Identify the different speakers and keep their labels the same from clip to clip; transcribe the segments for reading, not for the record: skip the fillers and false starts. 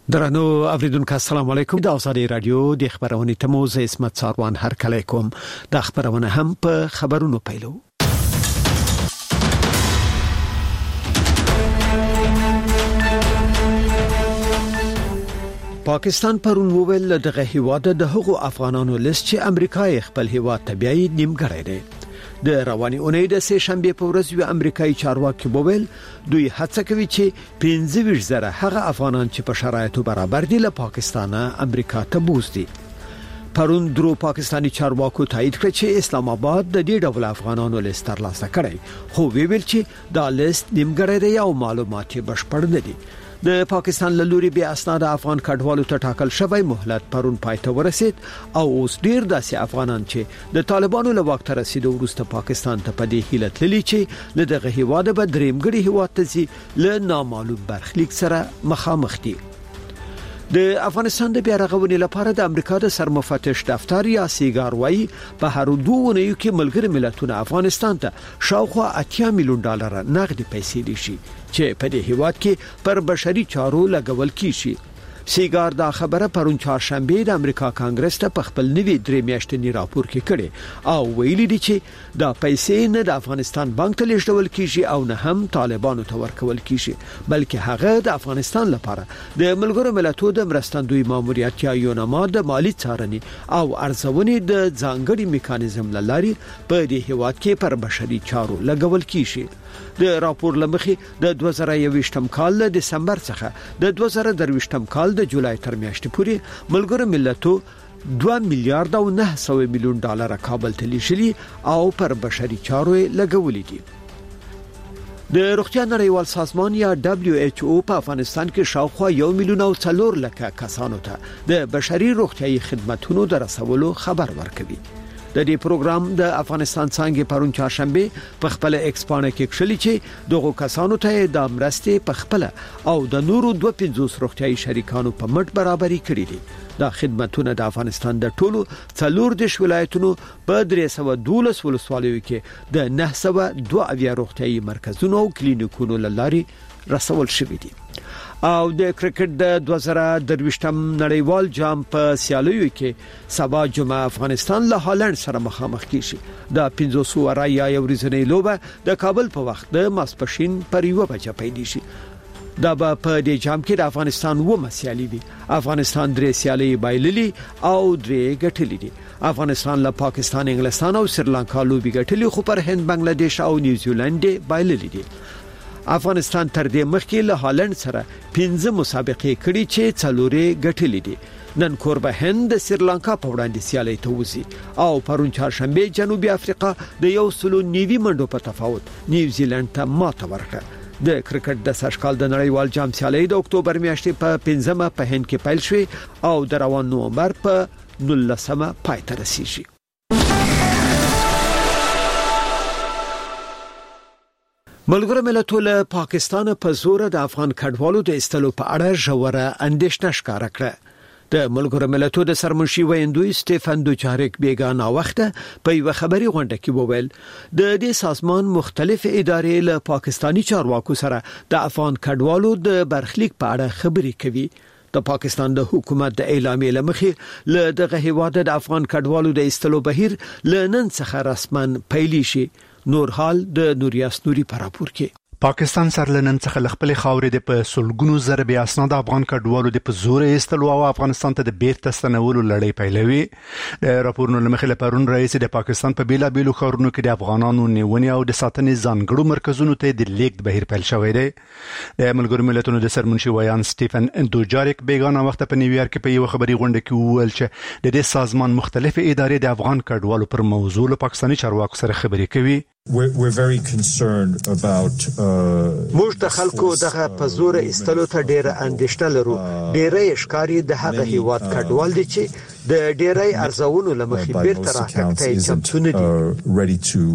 Speaker 1: درنو اوریدونکو السلام علیکم. د ازادي رادیو د خبرونې تموز اسمت ساروان هر کله کوم د خبرونه هم په خبرونو پیلو. پاکستان پرون وویل دغه هیواد د هغو افغانانو لست چې امریکای خپل هیواد ته بیاي نیمګړی دی. د رواني اونۍ د سه شنبه په ورځ یو امریکایي چارواکي بوویل دوی هڅه کوي چې 15,000 هغه افغانان چې په شرایطو برابر دي له پاکستانه امریکا ته بوزي. پرون درو پاکستانی چارواکو تایید کړ چې اسلام آباد د دې ډول افغانانو لیست ترلاسه کړي، خو ویل چې دا لیست نیمګړی دی او معلومات یې بشپړ نه دي. د پاکستان له لوري بیا اسناد افغان کډوالو ته ټاکل شوی مهلت پرون پایته ورسید او اوس ډیر داسې افغانان چې د طالبانو له وخت رسیدو وروسته پاکستان ته په دې هیله تللی چې له دغه هیواده به درېمګړي هیواد ته ځي له نامعلوم برخلیک سره مخامخ دي. د افغانستان د بیا رغونې لپاره د امریکا د سرمفتش دفتر یا سیګار وای په هر دوه ونیو کې ملګری ملتونه افغانستان ته شاوخوا 80 میلیون ډالر نغدي پیسې دي چې په دې هیواد کې پر بشري چارو لګول کیږي. سیګار دا خبره پرون چهارشنبه د امریکا کانګرس ته په خپل نوي درې میاشتنی راپور کې کړي او ویلي دي چې دا پیسې نه د افغانستان بانک ته لیږدول کیږي او نه هم طالبانو ته ورکول کیږي، بلکې هغه د افغانستان لپاره د ملګرو ملتونو د مرستندوی ماموریت یا یوناما د مالی څارنې او ارزونې د ځانګړي میکانیزم لاري په دې هیواد کې پر بشري چارو لګول کیږي. د راپور لمخې د 2021م کال د دسمبر څخه د 2023م کال د جولای تر میاشتې پورې ملګرو ملتونو 2 میلیارډ او 900 میلیون ډالر کابل ته لیږلي او پر بشري چارو لګولې دي. د روغتیا نړیوال سازمان یا WHO په افغانستان کې شاوخوا 1 میلیون او 4 لک کسانو ته د بشري روغتيایي خدماتو د رسولو خبر ورکوي. د دې پروګرام د افغانستان څنګه پرون چهارشنبه په خپل ایکسپانه کې کښلي چې دغه کسانو ته د مرستې په خپل او د نورو 250 روغتيایي شریکانو په مټ برابرۍ کړې دي. دا خدماتونه د افغانستان د ټولو 14 ولایتونو په 312 ولسوالیو کې د 902 روغتيایي مرکزونو او کلینیکونو لاري رسول شوې دي. او د کرکټ د 2023م نړیوال جام په سیالیو کې سبا جمعه افغانستان له هالند سره مخامخ کیږي. د 500 رایا یو ورځنۍ لوبه د کابل په وخت د ماسپښین پر 1 بجې پیل شي. دا به په دې جام کې د افغانستان و مسیالي وي. افغانستان 3 سیالي بایللي او 3 ګټلې دي. افغانستان له پاکستان، انګلستان او سریلانکا لوبي ګټلې، خو پر هند، بنگلاديش او نیوزیلند بایللي دي. افغانستان تر دې مخکې له هالند سره 15 مسابقې کړې چې 4 ګټلې دي. نن کوربه هند د سریلانکا په وړاندې سیالي ته وځي او پرون چهارشنبه جنوبي افریقا د 190 منډو په تفاوت نیوزیلند ته ماته ورکړه. د کرکټ د سشکال د نړیوال جام سیالي د اکتوبر میاشتې په 15مه په هند کې پیل شوه او د روان نومبر په 19مه پای ته رسیږي. ملګرو ملتونو پاکستان په زور د افغان کډوالو د استلو په اړه ژوره اندېښنه ښکاره کړه. د ملګرو ملتونو د سرمنشي ویندوی سټيفن دوچارک بیگانه وخته په یو خبري غونډه کې وویل د دې سازمان مختلف ادارې له پاکستانی چارواکو سره د افغان کډوالو د برخلیک په اړه خبري کوي. د پاکستان د حکومت د اعلامیې لمخې له دغه هیواد د افغان کډوالو د استلو بهیر لنن څخه رسمن پیل شي. نور حال د نوریاس نوري په راپور کې
Speaker 2: پاکستان سرلنن څخه لخپل خاورې د په سلګونو ضرب اسناد افغان کډوالو د په زور ایستلو او افغانستان ته د بیرته ستنولو لړۍ پیلوي. د راپورونو لمخې لپاره رئیس د پاکستان په بیلابیلو ښارونو کې د افغانانو نیونې او د ساتنې ځانګړو مرکزونو ته د لیږد بهیر پیل شوی دی. د ملګرو ملتونو د سرمنشي ویان سټيفن دوجارک بیگانه وخت په نیویارک کې په یو خبري غونډه کې وویل چې د دې سازمان مختلف ادارې د افغان کډوالو پر موضوع له پاکستاني چارواکو سره خبرې کوي.
Speaker 3: We're very concerned about
Speaker 1: موږ د خلکو دغه په زور استلو ته ډېر اندېښنه لرو. ډېرې ښکاری د هغه هیواد کډوال دي چې د ډېرې ارزونو لمخې بیرته راټکته چمتو نه دي.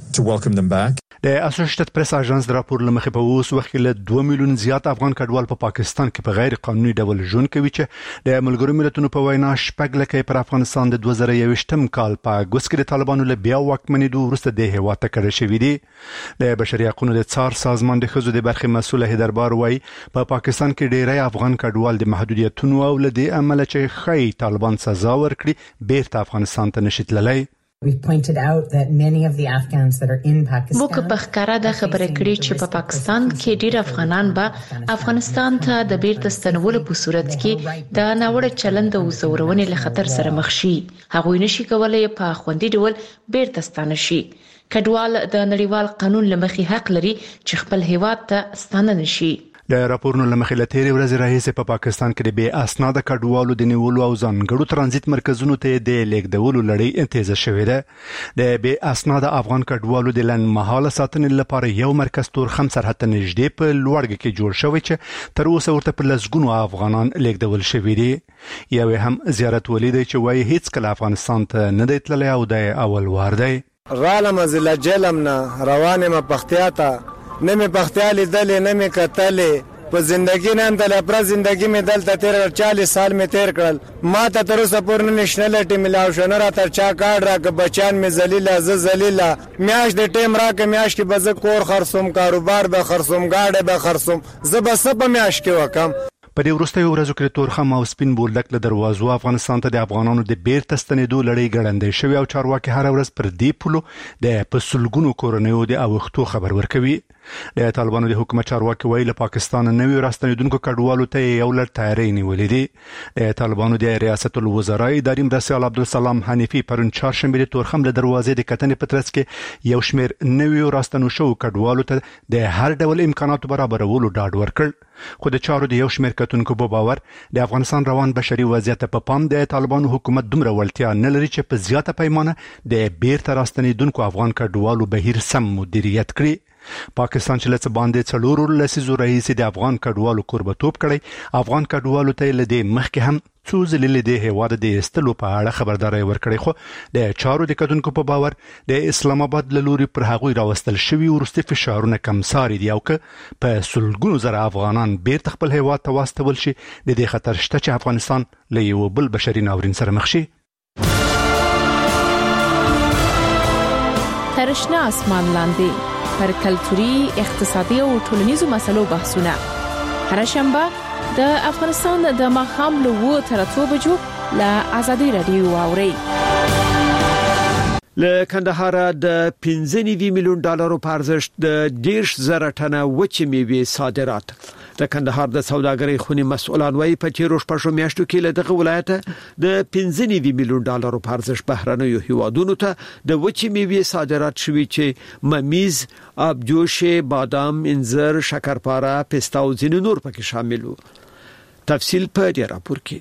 Speaker 3: to welcome them back.
Speaker 2: د اسوسییټډ پریس اژانس د راپور لمخې په اوس وخت کې له 2 میلیون زیات افغان کډوال په پاکستان کې په غیر قانوني ډول ژوند کوي چې د ملګرو ملتونو په وینا شپږ لکه پر افغانستان د 2021م کال په اګوست کې د طالبانو له بیا واکمنېدو وروسته د هیواد ته کډه شوې دي. د بشري حقوقو د څار سازمان د خزو د برخې مسؤل هیدربار وایي په پاکستان کې ډېری افغان کډوال د محدودیتونو او له دې عمله چې خی طالبان سزا ورکړي بیرته افغانستان ته نشي تللی.
Speaker 4: We've pointed out that many of the Afghans that are in Pakistan
Speaker 5: موږ په ښکارا د خبرې کړې چې په پاکستان کې ډېر افغانان به افغانستان ته د بیرته ستنولو په صورت کې د ناوړه چلند او زورونې له خطر سره مخ شي. هغوی نشي کولای په خوندي ډول بیرته ستانه شي. کډوال د نړیوال قانون لمخې حق لري چې خپل هیواد ته ستانه نشي.
Speaker 2: د راپورونو لمخې له تیرې ورځې راهیسې په پاکستان کې د بې اسناده کډوالو د نیولو او ځانګړو ترانزیت مرکزونو ته د لیږدولو لړۍ تیزه شوې ده. د بې اسناده افغان کډوالو د لنډمهاله ساتنې لپاره یو مرکز تورخم سرحد ته نږدې په لوړګي کې جوړ شوی چې تر اوسه ورته په لسګونو افغانان لیږدول شوي دي. یو هم زیارت ولید چې وایي هیڅ کله افغانستان ته نه دی تللی او د اول وار دی.
Speaker 6: رالم زله جلم نه روانه ما پختیاته نه می پختیالی دلی نه می کتلی په زندگی نه اندل پر زندگی می دلته تیر 40 سال می تیر کړل. ما ته تر اوسه پورې نېشنل ټیم ملاو شنه را تر چا کارت را ک بچان می ذلیله ز ذلیله میاش د ټیم را ک میاش کې بز کور خرصوم کاروبار به خرصوم گاډه به خرصوم زبس په میاش کې وکم.
Speaker 2: په دې وروستیو ورځو کې تورخم او سپین بولدک له دروازو افغانستان ته د افغانانو د بیرته ستنېدو لړۍ ګړندۍ شوې او چارواکي هر ورځ پر دې پولو د پسلګونو کورنیو د اوښتو خبر ورکوي. د طالبانو د حکومت چارواکي وایي له پاکستان نوي راستنېدونکو کډوالو ته یو لړ تیاری نیولې دي. د طالبانو د ریاست الوزرا اداري مرستیال عبدالسلام حنیفي پرون چهارشنبه د تورخم له دروازې د کتنې په ترڅ کې یو شمېر نوي راستنو شو کډوالو ته د هر ډول امکاناتو برابرولو ډاډ ورکړ. خو د چارو د یو شمېر کتونکو په باور د افغانستان روان بشري وضعیت په پام د طالبانو حکومت دومره وړتیا نه لري چې په زیاته پیمانه د بیرته راستنېدونکو افغان کډوالو بهیر سم مدیریت کړي. پاکستان چې لڅ باندې څلورو لسیزو رئیس د افغان کډوالو قربتوب کړي افغان کډوالو ته لدې مخکې هم څو ځلې د هیواد د استلو په اړه خبرداري ورکړي. خو د چارو د کډونکو په باور د اسلام آباد له لوري پر هغوی راوستل شوی ورستي فشارونه کمساري دي او که په سلګونو زره افغانان بیرته خپل هیواد ته واستول شي د دې خطر شته چې افغانستان له یو بل بشري ناورین سره مخ شي.
Speaker 7: ترشنا اسمان لاندې پر کلتوري اقتصادي او ټولنیزو مسلو بحثونه هر شنبه د افغانستان د ماښام له 2 تر 3 بجو له ازادي رادیو واوري.
Speaker 1: له کندهار د 15 میلیون ډالرو په ارزښت د 10,000 ټنه وچې میوې صادرات. د کندهار د سوداګرۍ خونی مسؤلان وايي په تیرو شپږو میاشتو کې له دغه ولایت د 15 میلیون ډالرو په ارزښت بهرنیو هیوادونو ته د وچې میوې صادرات شوي چې ممیز، ابجوش، بادام، انځر، شکرپاره، پسته او ځینې نور پکې شامل وو. تفصیل په دې راپور کې.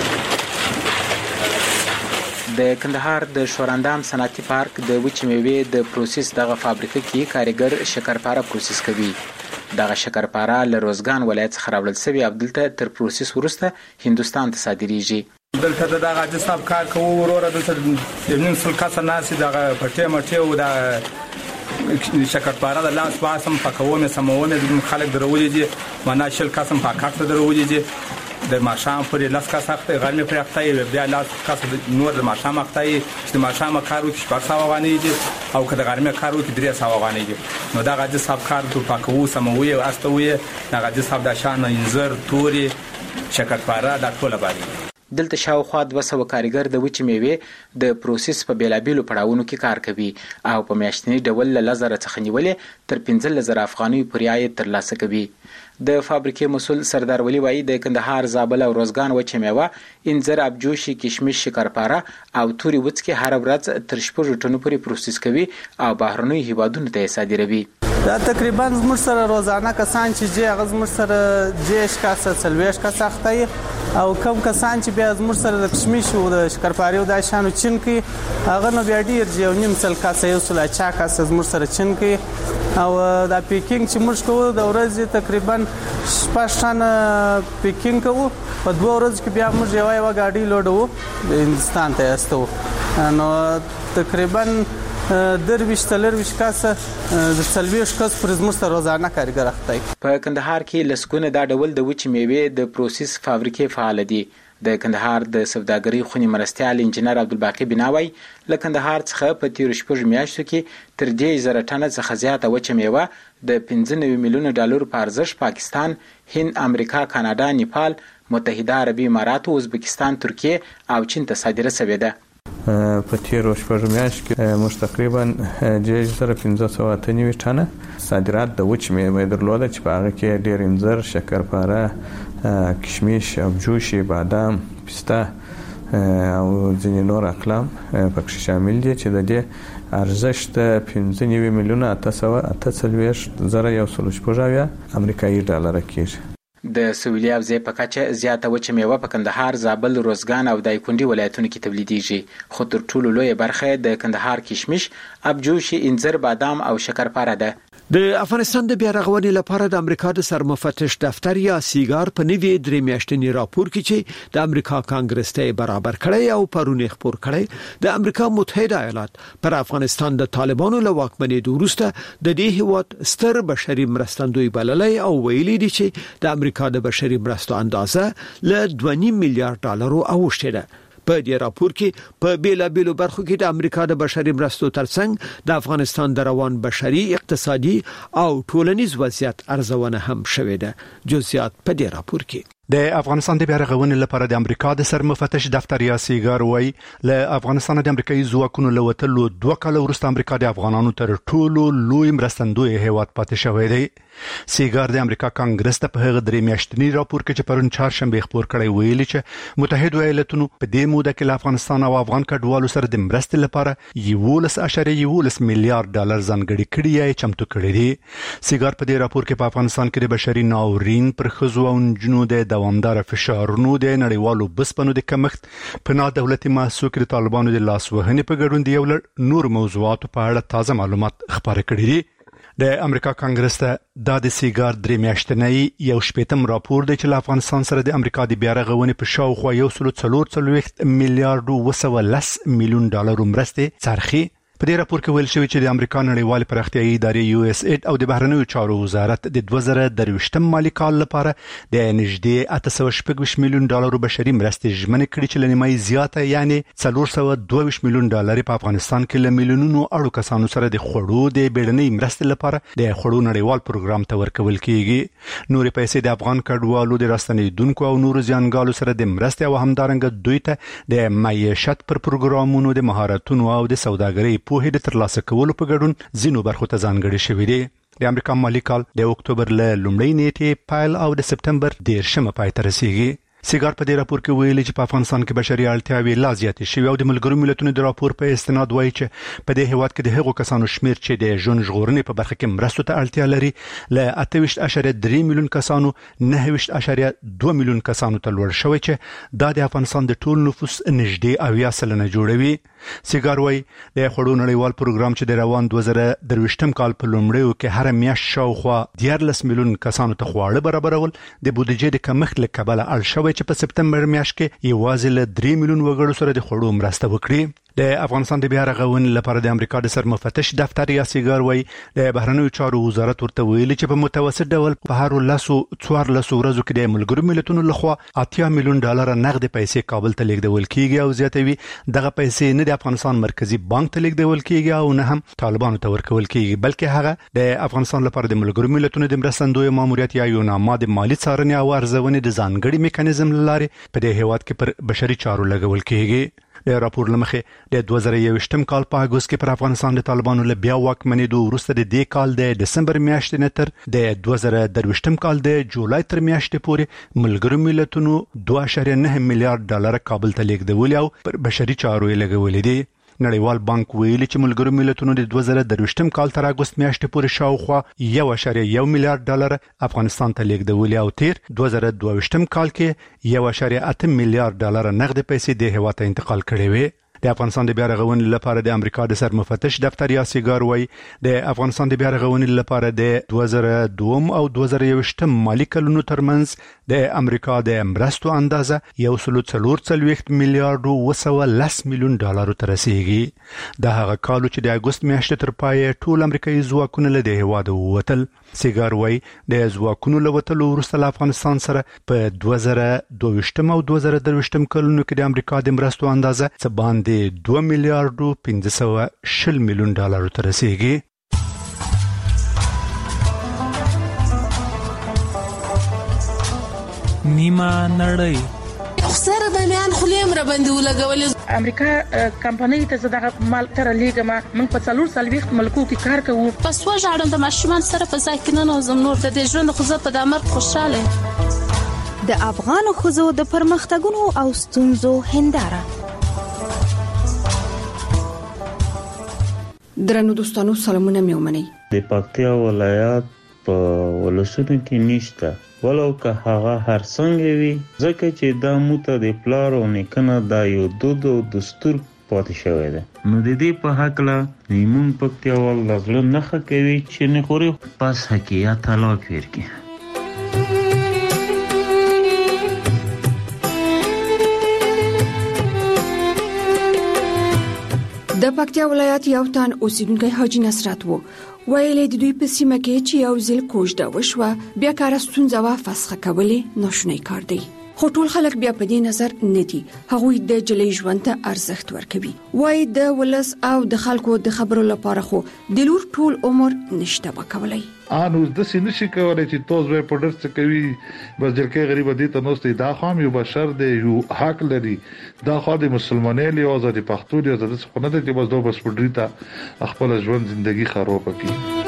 Speaker 8: د کندهار د شوراندام صنعتي پارک د وچې میوې د پروسس دغه فابریکه کې کارګر شکرپاره پروسس کوي. دغه شکرپاره له روزګان ولایت څخه راوړل شوی عبدالته تر پروسس وروسته هندستان ته صادریږي.
Speaker 9: دلته دغه حساب کار کوو وروره دلته د نن سل کسه ناسي دغه پټه مټه او د شکرپاره د لاس باسم پکومه سمونه د خلک درولې دي معنا شل کسم پاکاکته درولې دي د ماشام پرې لاس کا سخت غلمه پرې اخته بیا لاس کاس نور د ماشام اخته چې ماشام کارو کې شپږ غانې دي او کله غرمه کارو کې 3 غانې دي. نو دا غږ صاحب کار ته پاکو سموي او استوي دا غږ صاحب د شان انځر توري شکرپاره د ټوله باندې.
Speaker 8: دلته شاوخوا 200 کارګر د وچې میوې د پروسس په بیلابیلو پړاوونو کې کار کوي او په میاشتني ډول له لزر څخه نیولې تر 15,000 افغاني پورې عاید ترلاسه کوي. د فابریکې مسول سردار ولی وایي د کندهار، زابل او روزګان وچې میوه، انځر، ابجوشي، کشمش، شکرپاره او توري وڅکي هر ورځ تر 6 ټنو پورې پروسس کوي او بهرنیو هیوادونو ته صادروي.
Speaker 10: دا تقریبا زموږ سره روزانه کسان چې جې زموږ سره جېش کاسه سلويش کاسه اخته او کم کسان چې بیا زموږ سره د کشمش او د شکرپاره او د شانو چین کې هغه نو بیا ډیر جې او نیم سل کاسه یو سل چا کاسه زموږ سره چین کې او دا پیکینګ چې موږ کوو د ورځې تقریبا 6 ټن پیکینګ کوو په 2 ورځې کې بیا موږ یو غاډي لوډو د هندستان ته استو. نو تقریبا درویش تلرویش کس د سلویش کس پر زموږ سره روزانه کارګر اخته.
Speaker 8: په کندهار کې لسګونه دا ډول د وچ میوې د پروسس فابریکې فعال دي. د کندهار د سوداګرۍ خونی مرستيال انجنیر عبدالباقی بناوی له کندهار څخه په تیر شپږ میاشتو کې تر 10,000 ټنه څخه زیاته وچ میوه د 15 میلیون ډالر په ارزښت پاکستان، هند، امریکا، کاناډا، نیپال، متحده عربی امارات، ازبکستان، ترکیه او چین ته صادره شوې ده.
Speaker 11: په تیر شپږ میاشتو کې موږ تقریبا 1598 ټنه صادرات د وچ میوه درلوده چې په هغه کې ډېر انځر، شکرپاره، کشمش، ابجوش، بادام، پسته او ځینې نور اقلام پکې شامل دي چې د دې ارزښت 15 میلیون 840,140 امریکایي ډالر کېږي.
Speaker 8: د سویلي حوزې په کچه زیاته وچه میوه په کندهار، زابل، روزګان او دایکنډي ولایتونو کې تولیدېږي، خو تر ټولو لویه برخه د کندهار کشمش، ابجوش، انځر، بادام او شکرپاره ده.
Speaker 1: د افغانستان د بیا رغونې لپاره د امریکا د سرمفتش دفتر یا سیګار په نوي درې میاشتنی راپور کې چې د امریکا کانګرس ته برابر کړی او پرونی خبر کړی د امریکا متحده ایالات پر افغانستان د طالبانو له واکمنۍ وروسته د دې هیواد ستر بشري مرستندوی بللای او ویلي دي چې د امریکا د بشري مرستو اندازه له 2.5 میلیارډ ډالر اوښته ده. په دې راپور کې په بیلابیلو برخو کې د امریکا د بشري مرستو ترڅنګ د افغانستان د روان بشري، اقتصادي او ټولنیز وضعیت ارزونه هم شوې ده. جزئیات په دې راپور کې
Speaker 2: د افغانستان د بیا رغونې لپاره د امریکا د سرمفتش دفتر یا سیګار وای له افغانستان د امریکایي ځواکونو له وتلو 2 کال وروسته امریکا د افغانانو تر ټولو لوی مرستندوی هیواد پاتې شوی دی. سیګار د امریکا کانګرس ته په هغه درې میاشتنی راپور کې چې پرون چهارشنبه خبر کړی ویلي چې متحده ایالاتونو په دې موده کې له افغانستان او افغان کډوالو سره د مرستې لپاره 11.11 میلیارډ ډالر ځانګړي کړي یا چمتو کړي دي. سیګار په دې راپور کې په افغانستان کې د بشري ناورین پر خزو او جنو د دوامدار فشارونو د نړیوالو بسپنو د کمښت په نا دولتي مؤسسو کې د طالبانو د لاس وهنې په ګډون دی یو نور موضوعات په اړه تازه معلومات خبرې کړي دي. د امریکا کانګرس ته د سیګار درې میاشتنی یو شپږم راپور دی چې له افغانستان سره د امریکا د بیا رغونې په شاوخوا 1.4 میلیارډ میلیون ډالر مرستې څرخي. په دې راپور کې ویل شوی چې د امریکا نړیوال پراختیايي ادارې USAID او د بهرنیو چارو وزارت د 2023 مالي کال لپاره د نږدې 820 میلیون ډالر بشري مرستې ژمنه کړې چې لنیمای زیاته یعنی 422 میلیون ډالر په افغانستان کې له میلیونونو اړو کسانو سره د خوړو د بیړنۍ مرستې لپاره د خوړو نړیوال پروګرام ته ورکول کیږي. نورې پیسې د افغان کډوالو د راستنیدونکو او نورو ځانګالو سره د مرستې او همدارنګه دوی ته د معیشت پر پروګرامونو د مهارتونو او د سوداګرۍ په هډه ترلاسه کولو په ګډون زینو برخو ته ځانګړي شوی دی. د امریکا مالي کال د اکتوبر له لومړۍ نیټې پایل او د سپتمبر 10 پای ته رسیدي. سیګار په دې راپور کې ویلي چې په افغانستان کې بشري اړتیاوې لا زیاتې شوې او د ملګرو ملتونو د راپور په استناد وایي چې په دې هیواد کې د هغو کسانو شمیر چې د ژوند ژغورنې په برخه کې مرستو ته اړتیا لري له 28.3 میلیون کسانو 9.2 میلیون کسانو ته لوړ شوی چې دا د افغانستان د ټول نفوس نږدې 80% جوړوي. سیګار وایي د خوړو نړیوال پروګرام چې د روان 2023 کال په لومړیو کې هر میاشت شاوخوا 14 میلیون کسانو ته خواړه برابرول د بودیجې د کمښت له کبله اړ شوی چې په سپتمبر میاشت کې یوازې له 3 میلیون وګړو سره د خوړو مرسته وکړي. د افغانستان د بیا رغونې لپاره د امریکا د سرمفتش دفتر یا سیګار وایي د بهرنیو چارو وزارت ورته ویلي چې په متوسط ډول په هر 14 ورځو کې د ملګرو ملتونو لخوا 80 میلیون ډالر نقد پیسې کابل ته لیږدول کیږي او زیاتوي دغه پیسې نه د افغانستان مرکزی بانک ته لیږدول کیږي او نه هم طالبانو ته ورکول کیږي بلکې هغه د افغانستان لپاره د ملګرو ملتونو د مرستندوی ماموریت یا یوناما د مالی څارنې او ارزونې د ځانګړي میکانیزم لارې په دې هیواد کې پر بشري چارو لګول کیږي. د راپور لمخې د 2021 کال په اگست کې پر افغانستان د طالبانو له بیا واکمنېدو وروسته د دې کال د دسمبر میاشتې نه تر د 2023 کال د جولای تر میاشتې پورې ملګرو ملتونو 2.9 میلیارډ ډالر کابل ته لیږدول او پر بشري چارو یې لګولې دي. نړیوال بانک ویلي چې ملګرو ملتونو د 2023 کال تر اگست میاشتې پورې شاوخوا 1.1 میلیارډ ډالر افغانستان ته لیږدولي او تیر 2022 کال کې 1.8 میلیارډ ډالر نقد پیسې د هیواد ته انتقال کړې وې. د افغانستان د بیا رغونې لپاره د امریکا د سرمفتش دفتر یا سیګار وای د افغانستان د بیا رغونې لپاره د 2002 او 2021 مالي کلونو ترمنځ د امریکا د مرستو اندازه 1.4 میلیارډ او 110 میلیون ډالر ته رسیدي د هغه کال چې د اگست میاشتې تر پای ټول امریکایي ځواکونه له د هواد ووتل سیګار وای د ځواکونو له وتلو وروسته له افغانستان سره په 2022 او 2023 کلونو کې د امریکا د مرستو اندازه څه باندې 2 میلیارډ او 520 میلیون ډالر ته رسیدي
Speaker 12: نیمه نړۍ
Speaker 13: سره د میان خلیم را باندې ولګول
Speaker 14: امریکا کمپنۍ ته زداغه مال تر لیګما من په 440 ملکو کې کار کوو
Speaker 13: پس وژاړم د ماشومان سره په ځای کې نه نوزم نور د ژوند خو زه په دمر خوشاله
Speaker 15: د افغان خوځو د پرمختګونو او ستونزو هنداره
Speaker 16: درنو دوستانو سلامونه میومني
Speaker 17: د پکتیا ولایت په ولسونو کې نشته ولو که هغه هر څنګه وي ځکه چې دا موته د پلار او نیکنه دا یو دود او دستور پاتې شوی دی نو د دې په حق لا نیمون پکتیا ول لغله نخه کوي چې نه خوري پس حقیقت طلاق ورکي
Speaker 16: د پکتیا ولایت یو تن اوسیدونکی حاجی نصرت وو ویلې د دوی په سیمه کې چې یو ځل کوژده وشوه بیا کار ستونزه وا فسخه کولې ناشونی کار دی خو ټول خلک بیا په دې نظر نه دي هغوی د جلې ژوند ته ارزښت ورکوي وای د ولس او د خلکو د خبرو لپاره خو د لور ټول عمر نشته وکولای
Speaker 18: انو د سینې شي کولای چې توز به پډر څه کوي بس ځکه غریب دي ته نوستي دا خام یو بشر دی یو حق لري دا خو د مسلمانۍ له آزادي پښتو دی آزاد څه نه دی چې بس دوه بس پډری ته خپل ژوند ژوندۍ خراب کړي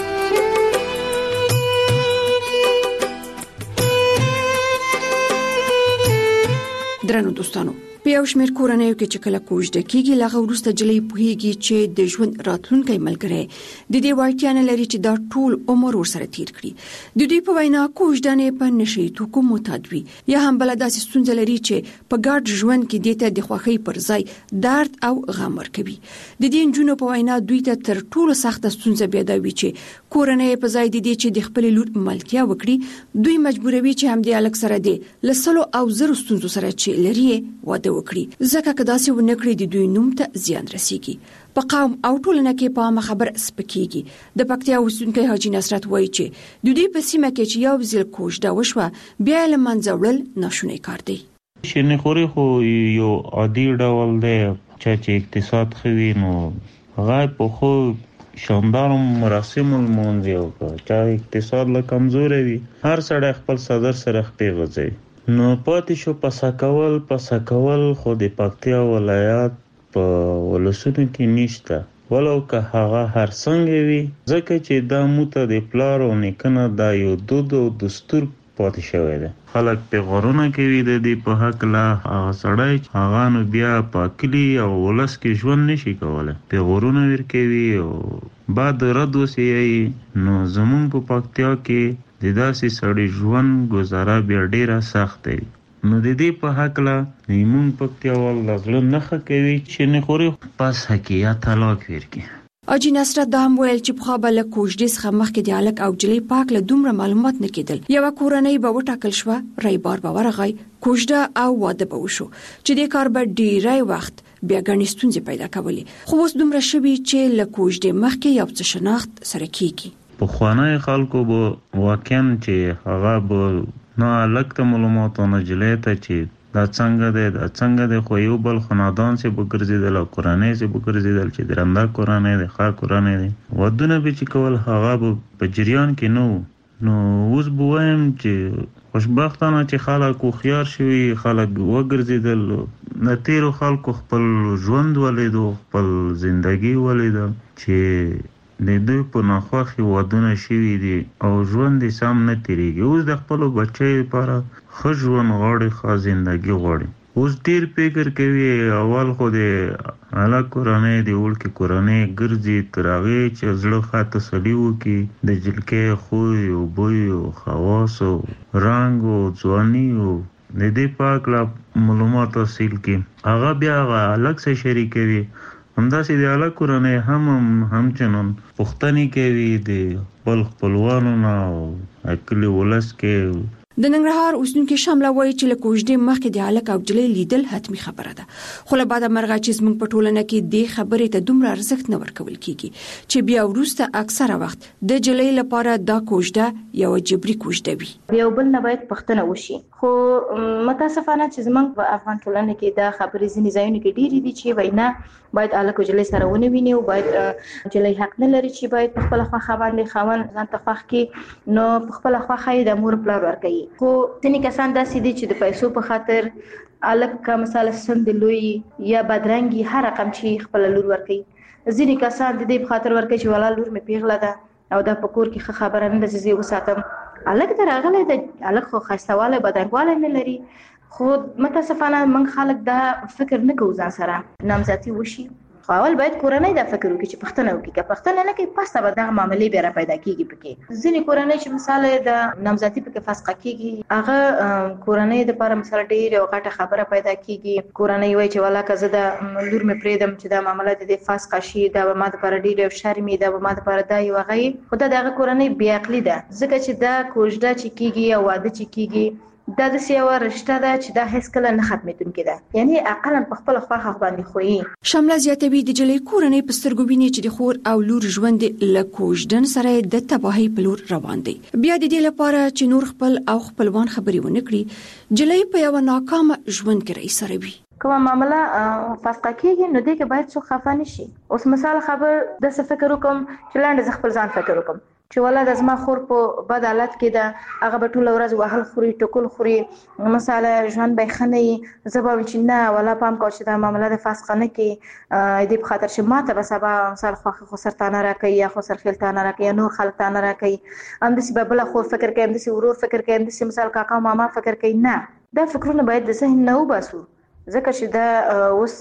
Speaker 18: درنو دوستانو په یو شمېر کورنیو کې چې کله کوژده کیږي لغه ورسته جلې پوهیږي چې د ژوند راتلونکي ملګری د دې وړتیا نه لري چې دا ټول عمر ورسره تیر کړي د دې په وینا کوژده نه په نشي توکو متادوي یا هم بل داسې ستونزه لري چې په ګډ ژوند کې دته د خوخي پر ځای درد او غم ورکوي د دې جنونو په وینا دوی ته تر ټولو سخت ستونزه بيدوي چې کورنۍ په ځای د دې چې د خپل لور ملکیا وکړي دوی مجبوروي چې هم د الک سره دي لسلو او زرو ستونزو سره چې لري واده وکړي ځکه که داسې ونکړي د دوی نوم ته زیان رسیږي په قوم او ټولنه کې په خبر سپکیږي د پکتیا اوسیدونکي حاجی نصرت وایي چې د دې په سیمه کې چې یو ځل کوژده وشوه بیا له منځه وړل ناشونی کار دی
Speaker 17: شنه خوري خو یو عادي ډول دی چې اقتصاد خوي نو غای په خو شاندار مراسم المنځ یو چې اقتصاد له کمزوري وي هر سړی خپل صدر سره خپل غځي نو پاتې شو پسکول خو د پکتیا ولایت په ولسونو کې نشته ولو که هغه هر څنګه وي ځکه چې دا موته د پلار او نیکنه دا یو دود او دستور پاتې شوی دی خلک په غرونه کوي د دې په حق لا هغه سړی هغه نو بیا پاکلی او ولس کې ژوند نشي کولای په غرونه ور کوي او بعد رد وسی نو زمون په پکتیا کې د داسې سړی ژوند گزاره بیا ډیره سخت دی نو د دې په حق لا نیمون پکتیا ول لغله نخه کوي چې نه خوري پس حقیقت طلاق ورکي
Speaker 16: حاجی نصرت دا هم ویل چې په خبره کوژدې څخه مخکې د الک او جلې پاک له دومره معلومات نه کېدل یو کورنۍ به وټاکل شو رایبار به ورغی کوژده او واده به وشو چې د کار به ډیری وخت بیا ګڼې ستونزې پیدا کولې خو اوس دومره شوي چې له کوژدې مخکې یو څه شناخت سره کیږي
Speaker 17: په خوانای خلکو به واقعا چې هغه به نه الک ته معلوماتونه جلې ته چې دا څنګه دی خو یو بل خاندان سي بګرځیدل او قرانه سي بګرځیدل چې درنده قرانه دی ښه قرانه دی ودونه به چې کول هغه په جریان کې نو اوس بوایم چې خوشبختانه چې خلک خيار شوي خلک وګرځیدل نه تیرو خلکو خپل ژوند ولیدو خپل ژوندۍ ولیدو چې د دوی په ناخوخي ودونه شوي دي او ژوند یې سم نه تیریږي اوس د خپل بچي لپاره ښه ژوند غواړي ښه ژوندۍ غواړي اوس ډیر فکر کوي اول خو د اعلی کورنۍ د ولکې کورنۍ ګرځي تر هغه چې زړه ښه تسلي وکړي د جلکې خوی او بوی او خواص او رنګ او ځواني او د دې پاک لا معلومات حاصل کړي هغه بیا الګ سره شریکوي همداسې د الګ کورنۍ هم چنن پښتني کوي د بل خپلوانو نه او کلی ولس کې
Speaker 18: د ننګرهار اوسیدونکو شامله وایي چې له کوژدې مخکې د الګ او جلې لیدل حتمی خبره ده خو له بعد مرغه چې زموږ په ټولنه کې د خبرې ته دومره ارزښت نه ورکول کیږي چې بیا وروسته اکثره وخت د جلې لپاره دا کوژده یو جبري کوژده وي
Speaker 19: یو بل نه باید پښتنه وشي خو متاسفانه چې زموږ په افغان ټولنه کې دا خبرې ځینې ځایونه کې ډېری دي چې وینا باید الګ او جلې سره ونه ویني او باید جلې حق نه لري چې باید خپل خواخه باندې خاون ځان تفاخ کې نو خپل خواخه د مور پلار ورکړي خو ځینې کسان داسې دي چې د پیسو په خاطر الګ کا مثال سند لوی یا بدرنګي هر رقم چې خپل لور ورکړي ځینې کسان د دې په خاطر ورکړي چې ولا لور مې پیغله ده او دا پکور کې خبره نه ده چې زه وساتم الګ درغله د الګ خو خاصواله بدنګواله نه لري خو متاسفانه من خلک دا فکر نه کوي ځان سره نامزدي وشي خو اول باید کورنۍ دا فکر وکړي چې پښتنه وکړي که پښتنه نه کوي پاسه به دغه معاملې بیا را پیدا کیږي پکې ځینې کورنۍ چې مثال د نامزدي پکې فسخه کیږي هغه کورنۍ د لپاره مثال ډېر یو غټه خبره پیدا کیږي کورنۍ وایي چې ولا که زه د لور مې پریدم چې دا معاملې د فسخه شي دا به ما د لپاره ډېر یو شرمي دا به ما د لپاره دا یو غي خو دا دغه کورنۍ بیا عقلي ده ځکه چې دا کوژده چې کیږي او واده چې کیږي دا د سیاوه رشته ده چې دا هیڅ کله نه ختمېدونکې ده یعنی اقلا په خپل خواخ باندې خوې
Speaker 18: شامله زیاتوي د جلې کورنۍ په سترګو ویني چې د خور او لور ژوند له کوژدن سره د تباہي په لور روان دی بیا د دې لپاره چې نور خپل او خپلوان خبري ونه کړي جلې په یو ناکام ژوند کې رئیس سره وي
Speaker 19: کومه معاملې فسخه کیږي نو دغه باید څو خفه نشي اوس مثال خبر د څه فکر وکم چې لاندې خپل ځان فکر وکم چې ولا د زما خور په بد حالت کې ده هغه به ټول ورځ وهل خوري ټکول خوري مثلا ژوند به خنۍ زبا چې نه ولا پام کو چې دا معاملې د فسخه نه کې دې په خاطر چې ماته به سبا مثال خو سرطان راکې یا خو سرخیلتان راکې یا نور خلک تان راکې هم د سبب له خور فکر کوي هم د ورور فکر کوي هم د مثال کاکا ماما فکر کوي نه دا فکرونه باید د ذهن نه وباسو ځکه چې دا اوس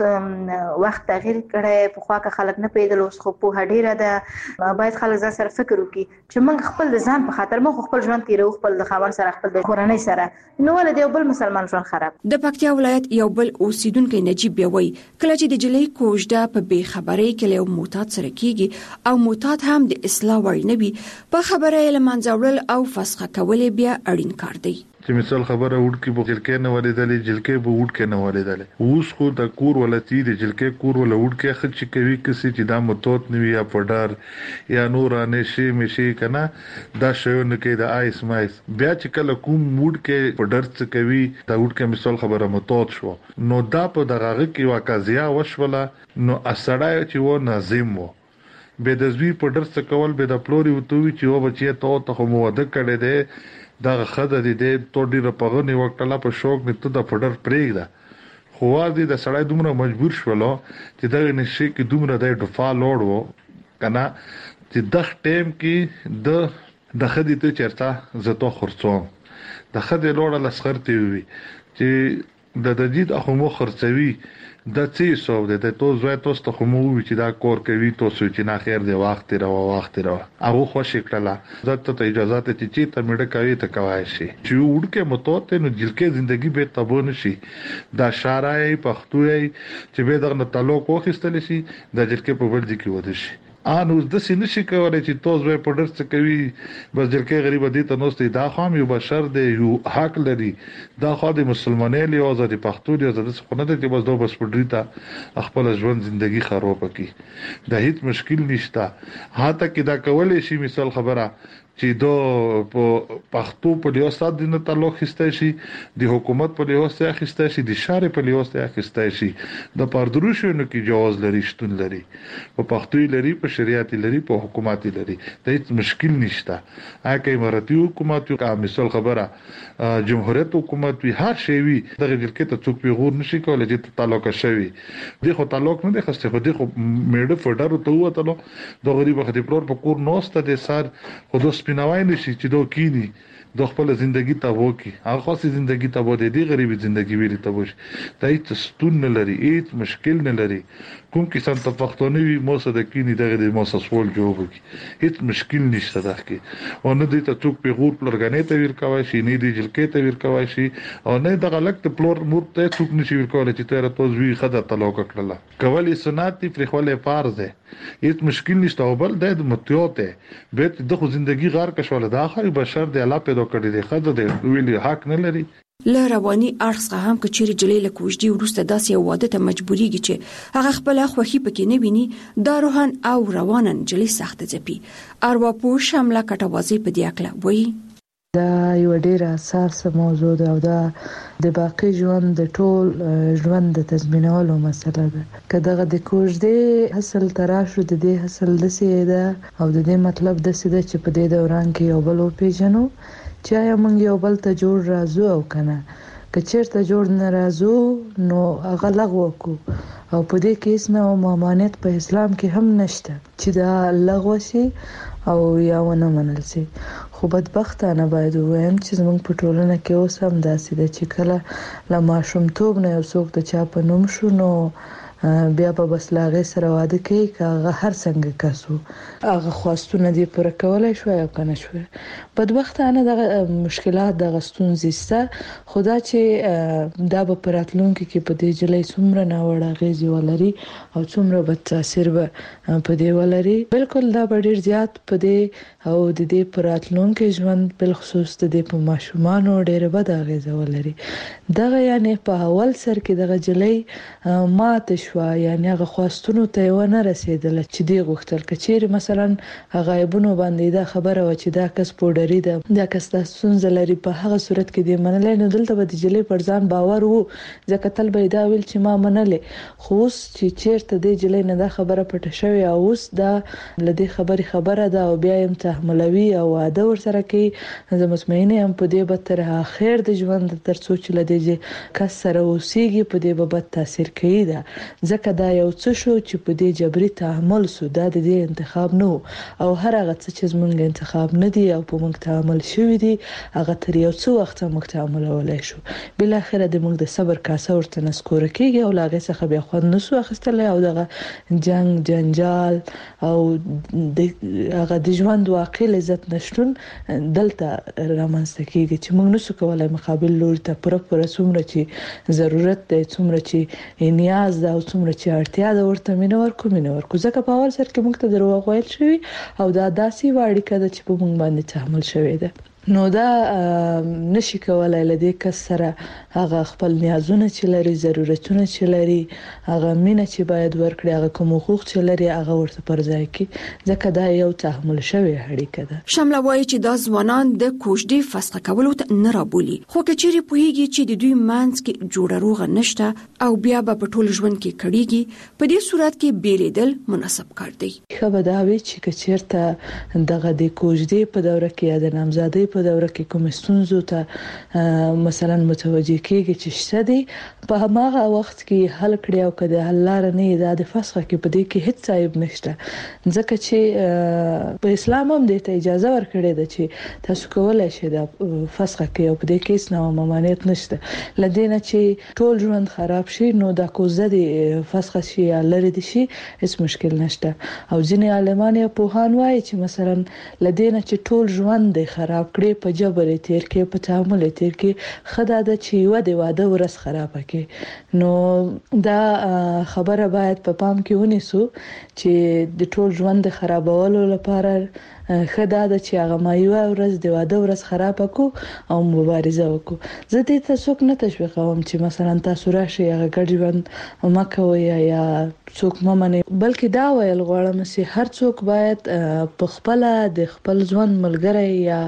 Speaker 19: وخت تغییر کړي په خوا کې خلک نه پیدل اوس خو په هډیره ده باید خلک ځان سره فکر وکړي چې موږ خپل ځان په خاطر موږ خپل ژوند تیرو خپل د خاور سره خپل د کورنۍ سره نو ولې یو بل مسلمان ژوند خراب
Speaker 18: د پکتیا ولایت یو بل اوسیدونکو نجیب بیوي کله چې د جلې کوژده په بے خبرۍ کې له معتاد سره کیږي او معتاد هم د اصلاح وړ نه وي په خبره لمنځه وړل او فسخه کول بیا اړین کار دی
Speaker 20: چې مثال خبره وډ کې په جلکې نه ولیدلې جلکې په وډ کې نه ولیدلې اوس خو د کور ولتی د جلکې کور ول وډ کې خچ کوي کسي چې دا متوت نوي یا پډار یا نورانه شي مشي کنه دا شیونه کې د آیس مایس بیا چې کله کوم وډ کې پډر څه کوي دا وډ کې مثال خبره متوت شو نو دا په دغه کې واقعیا وشوله نو اسړای چې و ناظم وو به د زوی پډر څه کول به د پلوري وتوي چې و بچي ته مو وده کړي دي دا خدای دې ټول ډیره په غنی وکټلا په شوق نته د فډر پرېږده خو دې د سړی دومره مجبور شولو چې دا نشي کې دومره د ډفا لوړ وو کنه چې د ټیم کې د خدای ته چرته زته خرڅوم د خدای لوړ لسخرتي وي چې د دجید اخمو خرڅوي د څه سو د تو زوی توسته خمو چې دا کور کوي تو سوچ نه خیر دی وخت را هغه خوشی کړه زته ته اجازه ته چې ته مړ کوي ته کوي شي چې وډکه متوته نو جلکې ژوندۍ به تبون شي دا شارای پښتوي چې به دغه تعلق وخستل شي د جلکې په ورځ کې ود شي ان اوس د سینې شي کولای چې توز وې پډر څه کوي بس جلکې غریب دي ته نوستي دا خام یو بشر دی یو حق لري دا خو د مسلمانۍ له آزادي پښتو دی آزادي څخه نه دی بس دوه بس پډری ته خپل ژوند ژوندۍ خراب کړي دا هیڅ مشکل نشته هاته کې دا کولای شي مثال خبره چې دو په پښتو په لیاست د تعلق خسته شي د حکومت په لیاست خسته شي د شارع په لیاست خسته شي د پردروشونو کې جواز لري شتون لري په پښتو لري په شریعت لري په حکومت لري د هیڅ مشکل نشته هغه اماراتي حکومت یو مثال خبره جمهوریت حکومت وی هر شی وی دغه جلکې ته څوک پیغور نشي کولای چې تعلق شوی د خو تعلق نه د خسته خو د خو میډه فډر ته وته د غریب خدای پلور په کور نوسته د سر خودوس سپیناوای نشي چې دوه کینی د خپل ژوندۍ تابو کی هغه خاصه ژوندۍ تابو د دې غریبي ژوندۍ ویلي تابو دا هیڅ ستون نه لري هیڅ مشکل نه لري کوم کسان ته پښتوني وي موسه د کینی دغه د موسه سوال جواب کی هیڅ مشکل نشته ده کې او نه دې ته څوک په غور پلرګنې ته ور کوي شي نه دې جلکې ته ور کوي شي او نه د غلط پلور مور ته څوک نشي ور کولای چې تیر توزوی خدای تعالی کړله کولی سنت پر خپل فرض ده هیڅ مشکل نشته او بل د متیوته به د خو ژوندۍ غار کښول د اخر بشر د الله پیدا کړی دی خدای د ویلي حق نه لري
Speaker 18: له رواني اړخ هم کچېری جلې له کوژدي ورسته داسې واده ته مجبوريږي چې هغه خپل خوخي پکې نه ویني دا روحان او روانن جلې سخت ځپي ارواپوه شامله کټوازي په دی اکله وایي
Speaker 21: دا یو ډېر اساسه موضوع ده او دا د باقی ژوند د ټول ژوند د تضمینولو مسله ده که دغه د کوژدې حاصل تراشو د دې حاصل د سیده او د دې مطلب د سیده چې په دې دوران کې یو بل پیژنو چې یا موږ یو بل ته جوړ راځو او کنه که چیرته جوړ نه راځو نو هغه لغوه کو او په دې کې اسنه او مامانیت په اسلام کې هم نشته چې دا لغوه شي او یا ونه منل شي خو بدبختانه باید وایم چې زموږ په ټولنه کې اوس هم داسې ده چې کله لا ماشومتوب نه یو څوک د چا په نوم شو نو بیا په بسلاغه سره واده کوي کاغه هر څنګه کسو هغه خواستونه دی پر کولای شو یا کنه شو بدبختانه د مشکلات د غستون زیسته خدا چې دا په پراتلونکو کې په دې جلې څومره ناوړه غیزي ولري او څومره بد تاثیر به په دې ولري بالکل دا ډیر زیات په دې او د دې پراتلونکو ژوند بل خصوص د دې په ماشومان ډیر بد غیزه ولري دغه یعنی په اول سر کې دغه جلې ماته شو یعنی هغه خواستونو ته ونه رسیدل چې دی غوښتل کچېر مثلا غایبونو باندې دا خبره و چې دا کس پوډری ده دا کس تاسو لري په هغه صورت کې دی منلای نه دلته به د جلې پر ځان باور وو ځکه تل به دا ویل چې ما منلې خو چې چیرته دی جلې نه دا خبره پټه شوی او اوس دا لدی خبره ده او بیا هم تحملوي او واده ور سره کوي زه مطمئنه ام په دې به تر اخر د ژوند تر څو چې لدی کس سره اوسېږي په دې به بد تاثیر کوي دا ځکه دا یو څه شو چې په دې جبري تحمل سو دا د دې انتخاب نه او هر هغه څه چې زمونږ انتخاب نه دی او په موږ تعامل شوی دی هغه تر یو څو وخت موږ تعامل ولای شو بل اخر د موږ د صبر کاسه ورته نسکور کیږي او لاغه څخه بیا خو نسو اخستل او دغه جنگ جنجال او هغه د ژوند واقع لذت نشټون دلته رامنځته کیږي چې موږ نسو کولای مقابل لور ته پر څومره چې ضرورت دی څومره چې نیاز ده او څومره چې اړتیا ده ورته مینه ورکو ځکه په اول سر کې موږ ته دروغ ویل شوی او دا داسې واړیکه ده چې په موږ باندې تحمل شوی ده نو دا نشي کولای لدې کس سره هغه خپل نیازونه چې لري ضرورتونه چې لري هغه مینه چې باید ورکړي هغه کوم حقوق چې لري هغه ورته پر ځای کړي ځکه دا یو تحمل شوی اړیکه ده
Speaker 18: شامله وایي چې دا ځوانان د کوژدې فسخ کولو ته نه رابولي خو کچېری پوهیږي چې د دوی منځ کې جوړه روغه نشته او بیا په ټول ژوند کې کړيږي په دې صورت کې بیلیدل مناسب کار دی
Speaker 21: خبر دا وی چې کچېرته دغه د کوژدې په دوره کې د نامزادۍ په دوره کې کوم ستونزو ته مثلا متوجه کېږي چې شته دي په هغه وخت کې حل کړی او کده حل لار نه د فسخ کې په دې کې هیڅ عیب نشته ځکه چې په اسلام هم د اجازه ورکړې ده چې تاسو کولای شئ د فسخ کې او په دې کې څه ممانعت نشته لدينا چې ټول ژوند خراب شي نو د کوزه د فسخ شي لري دي شي هیڅ مشکل نشته او ځینې عالمان په هان وایي چې مثلا لدينا چې ټول ژوند خراب کړي په جبر تیر کې په تعامل تیر کې خدای د چې یو د واده ورس خراب کړي نو دا خبره باید په پام کې ونیسو چې د ټول ژوند خرابولو لپاره خدای د چې هغه ما یو ورځ د واده ورس خراب کو او مبارزه وکړو زه دې ته څوک نه تشویقوم چې مثلا تاسو راشي هغه ګډ ژوند مکوي یا څوک ممنه بلکې دا ویل غواړم چې هر څوک باید په خپل د خپل ژوند ملګری یا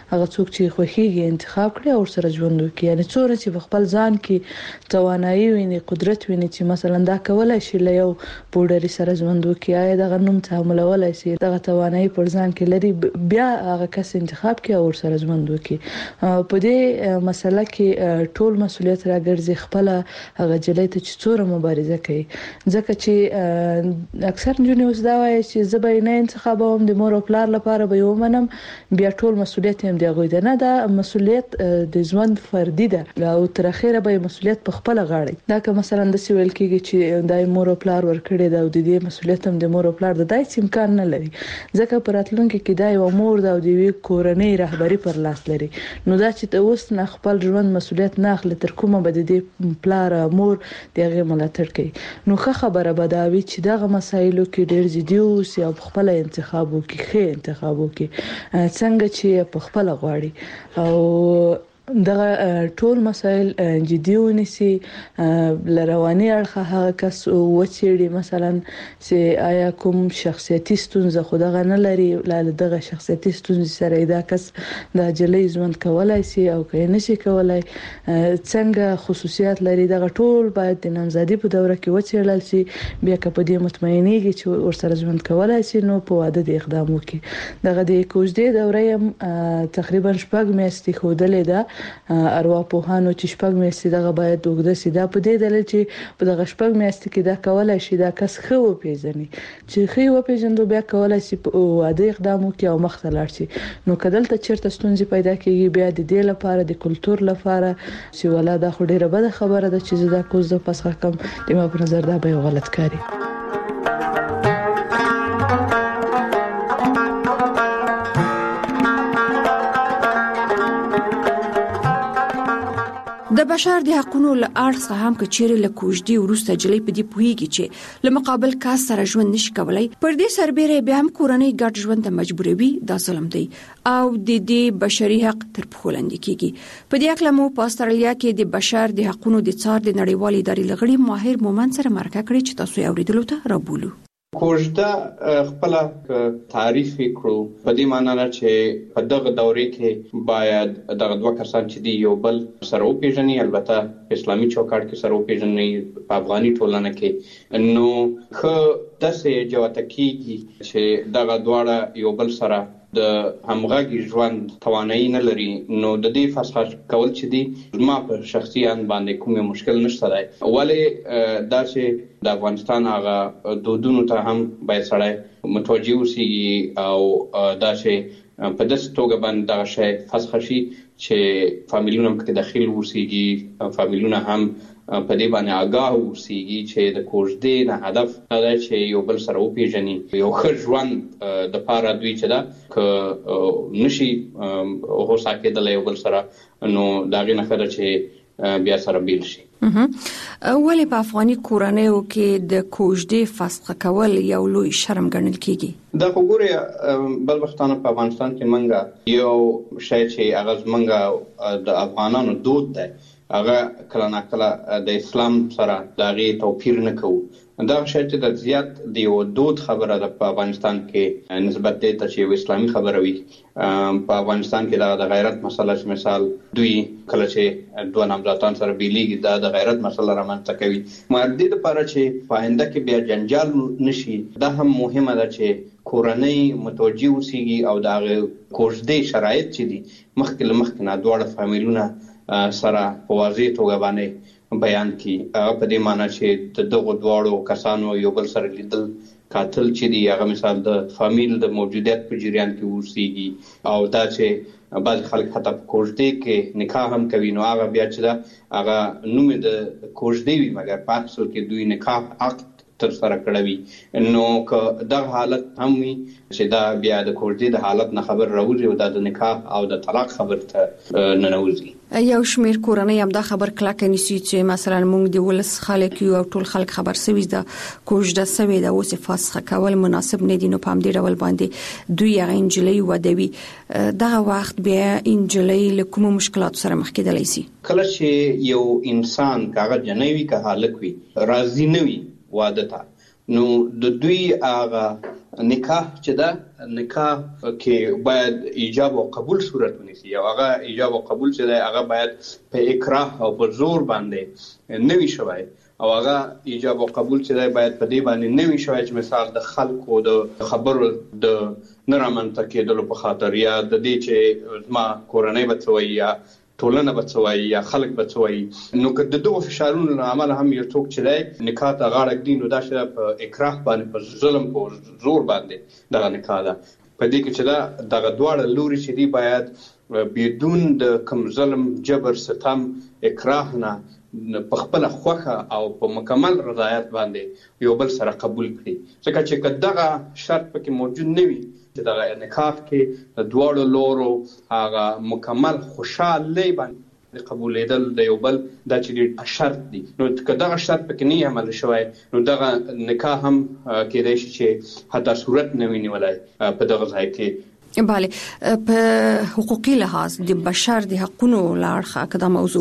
Speaker 21: هغه څوک چې خوښيږي انتخاب کړي او سره ژوند وکړي. یعنی څوره چې خپل ځان کې توانایي ویني، قدرت ویني چې مثلا دا کولای شي له یو بورډري سره ژوند وکړي، یا دغه نوم تحملولای شي، دغه توانایي پر ځان کې لري، بیا هغه کس انتخاب کړي او سره ژوند وکړي. په دې مسله کې ټول مسولیت راګرځي خپل هغه جلې ته چې څوره مبارزه کوي. ځکه چې اکثر جنې اوس دا وایي چې زه به نه انتخابوم، د مور او پلار لپاره به یو منم، بیا ټول مسولیت هم دی غوي. نه، دا مسولیت د ژوند فردي ده او تر اخره به مسولیت په خپل غاړه. دا که مثلا د سویل کېږي چې دای مور او پلار ورکړي دا او د دې مسولیت هم د مور او پلار د دای امکان نه لري، ځکه پر راتلونکي کې دا یو مور دا او د وی کورنۍ رهبری پر لاس لري. نو دا چې اوس نه خپل ژوند مسولیت نه اخلي تر کومه به د پلار مور دغه ملاتړ کوي. نو ښه خبره به دا وي چې دغه مسایلو کې ډېر جدي اوسي او خپل انتخاب وکړي، ښه انتخاب وکړي څنګه چې په خپل غواړي او دغه ټول مسایل جدي ونیسي. لرواني اړخه هغه کس وچېړي مثلا چې آیا کوم شخصیتي ستونزه خو دغه نه لري، دغه شخصیتي ستونزې سره دا کس د جلې ژوند کولای شي او که نشي کولای، څنګه خصوصیات لري، دغه ټول باید د نامزادي په دوره کې وڅېړل شي. بیا که په دې مطمئنېږي چې ورسره ژوند کولای شي نو په واده د اقدام وکړي. دغه د کوژدې دوره تقریبا 6 میاشتې ښودلې ده ارواپوهانو چې 6 میاشتې دغه باید وګړه سي. دا په دې دلیل چې په دغه 6 میاشتې کې دا کولای شي دا کس خو پیژني، چې خو پیژندو بیا کولای شي په واده اقدام وکړي او مخ ته لاړ شي. نو کدلته چیرته ستونزې پیدا کیږي بیا د دې لپاره د کلچر لپاره چې ولا دا خو ډیره بده خبره ده چې دا کوز د پسخه کم د ما په نظر دا به غلط کاری.
Speaker 18: د بشر د حقوقو له اړخه هم کچېره له کوژدي ورسته جلې په دې پوهیږي چې له مقابل کاس سره ژوند نشي کولای، پر دې سربېره به هم کورنۍ ګډ ژوند ته مجبوروي. دا ظلم دی او د دې بشري حق تر پښو لاندې کیږي. په دې اړه مو په استرالیا کې د بشر د حقوقو د څار د نړیوالې ادارې لغړي ماهر مومن سره مرکه کړې چې تاسو یې اوریدلو ته رابولو.
Speaker 3: کوژده خپل تعریف کړو په دې معنی نه چې په دغه دورې کې باید دغه دوه کسان چې دی یو بل سره وپیژني، البته اسلامي چوکاټ کې سره وپیژني، په افغاني ټولنه کې نو خو داسې جوته کیږي چې دغه دواړه یو بل سره د همغږي ژوند توانایي نه لري. نو د دې فسخ کول چې دی ما په شخصي ان باندې کوم مشکل نشته دی، ولی دا چې د افغانستان هغه دودونو ته هم باید سړی متوجه اوسي او دا چې په داسې توګه باندې دا شی فسخ شي چې فامیلونه هم کې داخل اوسيږي، فامیلونه هم په دې باندې آگاه اوسيږي چې د کوژدې نه هدف دا چې یو بل سره وپیژني، یو ښه ژوند د پاره دوی چې دا ک نشي هوسا کېدل یو بل سره، نو دا غي نه خبره چې بیا سره بیل شي.
Speaker 18: ولی په افغاني کورنیو کې د کوژدې فسخ کول یو لوی شرم ګڼل کیږي.
Speaker 3: دا وګوره بل وختانه په افغانستان کې منګه یو شی چې هغه منګه د افغانانو دود دی، هغه کله نه کله د اسلام سره دا غي توپیر نه کوو. دا شی چې د زیات دی او دود خبره ده په افغانستان کې نسبت دی ته چې اسلامي خبره وي. په افغانستان کې د غیرت مسله چې مثال دوی کله چې دوه نامزادان سره بیلیږي دا د غیرت مسله رامنځته کوي. مردي لپاره چې پاینده کې بیا جنجال نشي، دا هم مهمه ده چې کورنۍ متوجه اوسيږي او دا کوژدې شرایط چې دي مخکې نه دواړه فامیلونه سره په واضح توګه باندې بیان کی. په دې معنی چې دغه دواړو کسانو یو بل سره لیدل قاتل چې دی هغه مثال د فامیل د موجودیت په جریان کې اوسيږي او دا چې بعض خلک حتی کوژدې کې نکاح هم کوي، نو هغه بیا چې دا هغه نوم د کوژدې وي مګر په اصل کې دوی نکاح عقد تر سره کړوي. نو که دغه حالت هم وي چې دا بیا د کوژدې د حالت نه خبر راوځي او د نکاح او د طلاق خبر ته ننوځي.
Speaker 18: یو شمیر کورنۍ هم دا خبر کلک نیسي چې مثلا موږ د ولس خلک یو ټول خلک خبر سوي دا کوژده سوي دا اوس فسخ کول مناسب نه دي، نو په همدې ډول باندې دوی هغه انجلۍ ودوي. دغه وخت بیا انجلۍ له کوم مشکلات سره مخ کېدلی شي.
Speaker 3: کله چې یو انسان کاغه جنوي که هالک وي راضي نه وي واده ته، نو د دوی هغه نکاح چې دا نکاح کې باید ایجاب او قبول صورت ونیسي او هغه ایجاب او قبول چې دی هغه باید په اکراه او په زور باندې نه وي شوی او هغه ایجاب او قبول چې دی باید په دې باندې نه وي شوی چې مثال د خلکو د خبرو د نه رامنځته کېدلو په خاطر یا د دې چې زما کورنۍ به څه وایي یا ټولنه به څه وایي یا خلک به څه وایي. نو که د دغو فشارونو له امله هم یو څوک چې دی نکاح ته غاړه ږدي نو دا چې په اکراه باندې په ظلم په زور باندې دغه نکاح ده. په دې کې چې دغه دواړه لوري چې دي باید بدون د کوم ظلم جبر ستم اکراه نه په خپل خوخه او په مکمل رضایت باندې یو بل سره قبول کړي. ځکه چې دغه شرط پکې موجود نه وي چې دغه نکاح کې د دواړو لورو هغه مکمل خوشحالي باندې قبولېدل د یو بل دا چې شرط دي، نو که دغه شرط پکې نه عمل شوی نو دغه نکاح هم کېدای شي چې حتی صورت نه وي نیولای په دغه ځای کې.
Speaker 18: بله، په حقوقي لحاظ د بشر د حقونو لارخه کدا موضوع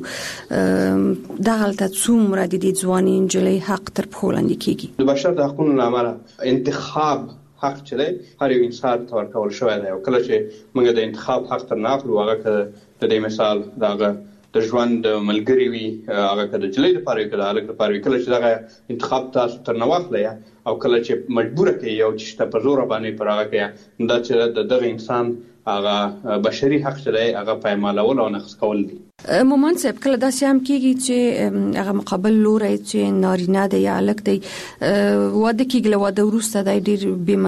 Speaker 18: وڅېړو دغلته څومره د ځواني نجلۍ حق تر پښو لاندې کیږي.
Speaker 3: د بشر د حقونو لامل انتخاب حق چې دی هر یو انسان ته ورکول شوی دی او کله چې موږ د انتخاب حق تر نه اخلو هغه که د دې مثال دغه د ژوند ملګری وي هغه که د نجلۍ لپاره وي که د هلک لپاره وي، کله چې دغه انتخاب تاسو تر نه واخلئ او کله چې مجبوره کوي او چې په زوره باندې پر هغه کوي دا چې د دغه انسان هغه بشري حق چې دی هغه پایمالول او نقض کول دي.
Speaker 18: مومن صاحب کله داسې هم کېږي چې هغه مقابل لوري چې نارینه دی یا هلک دی واده کېږي، له واده وروسته دی ډېر بې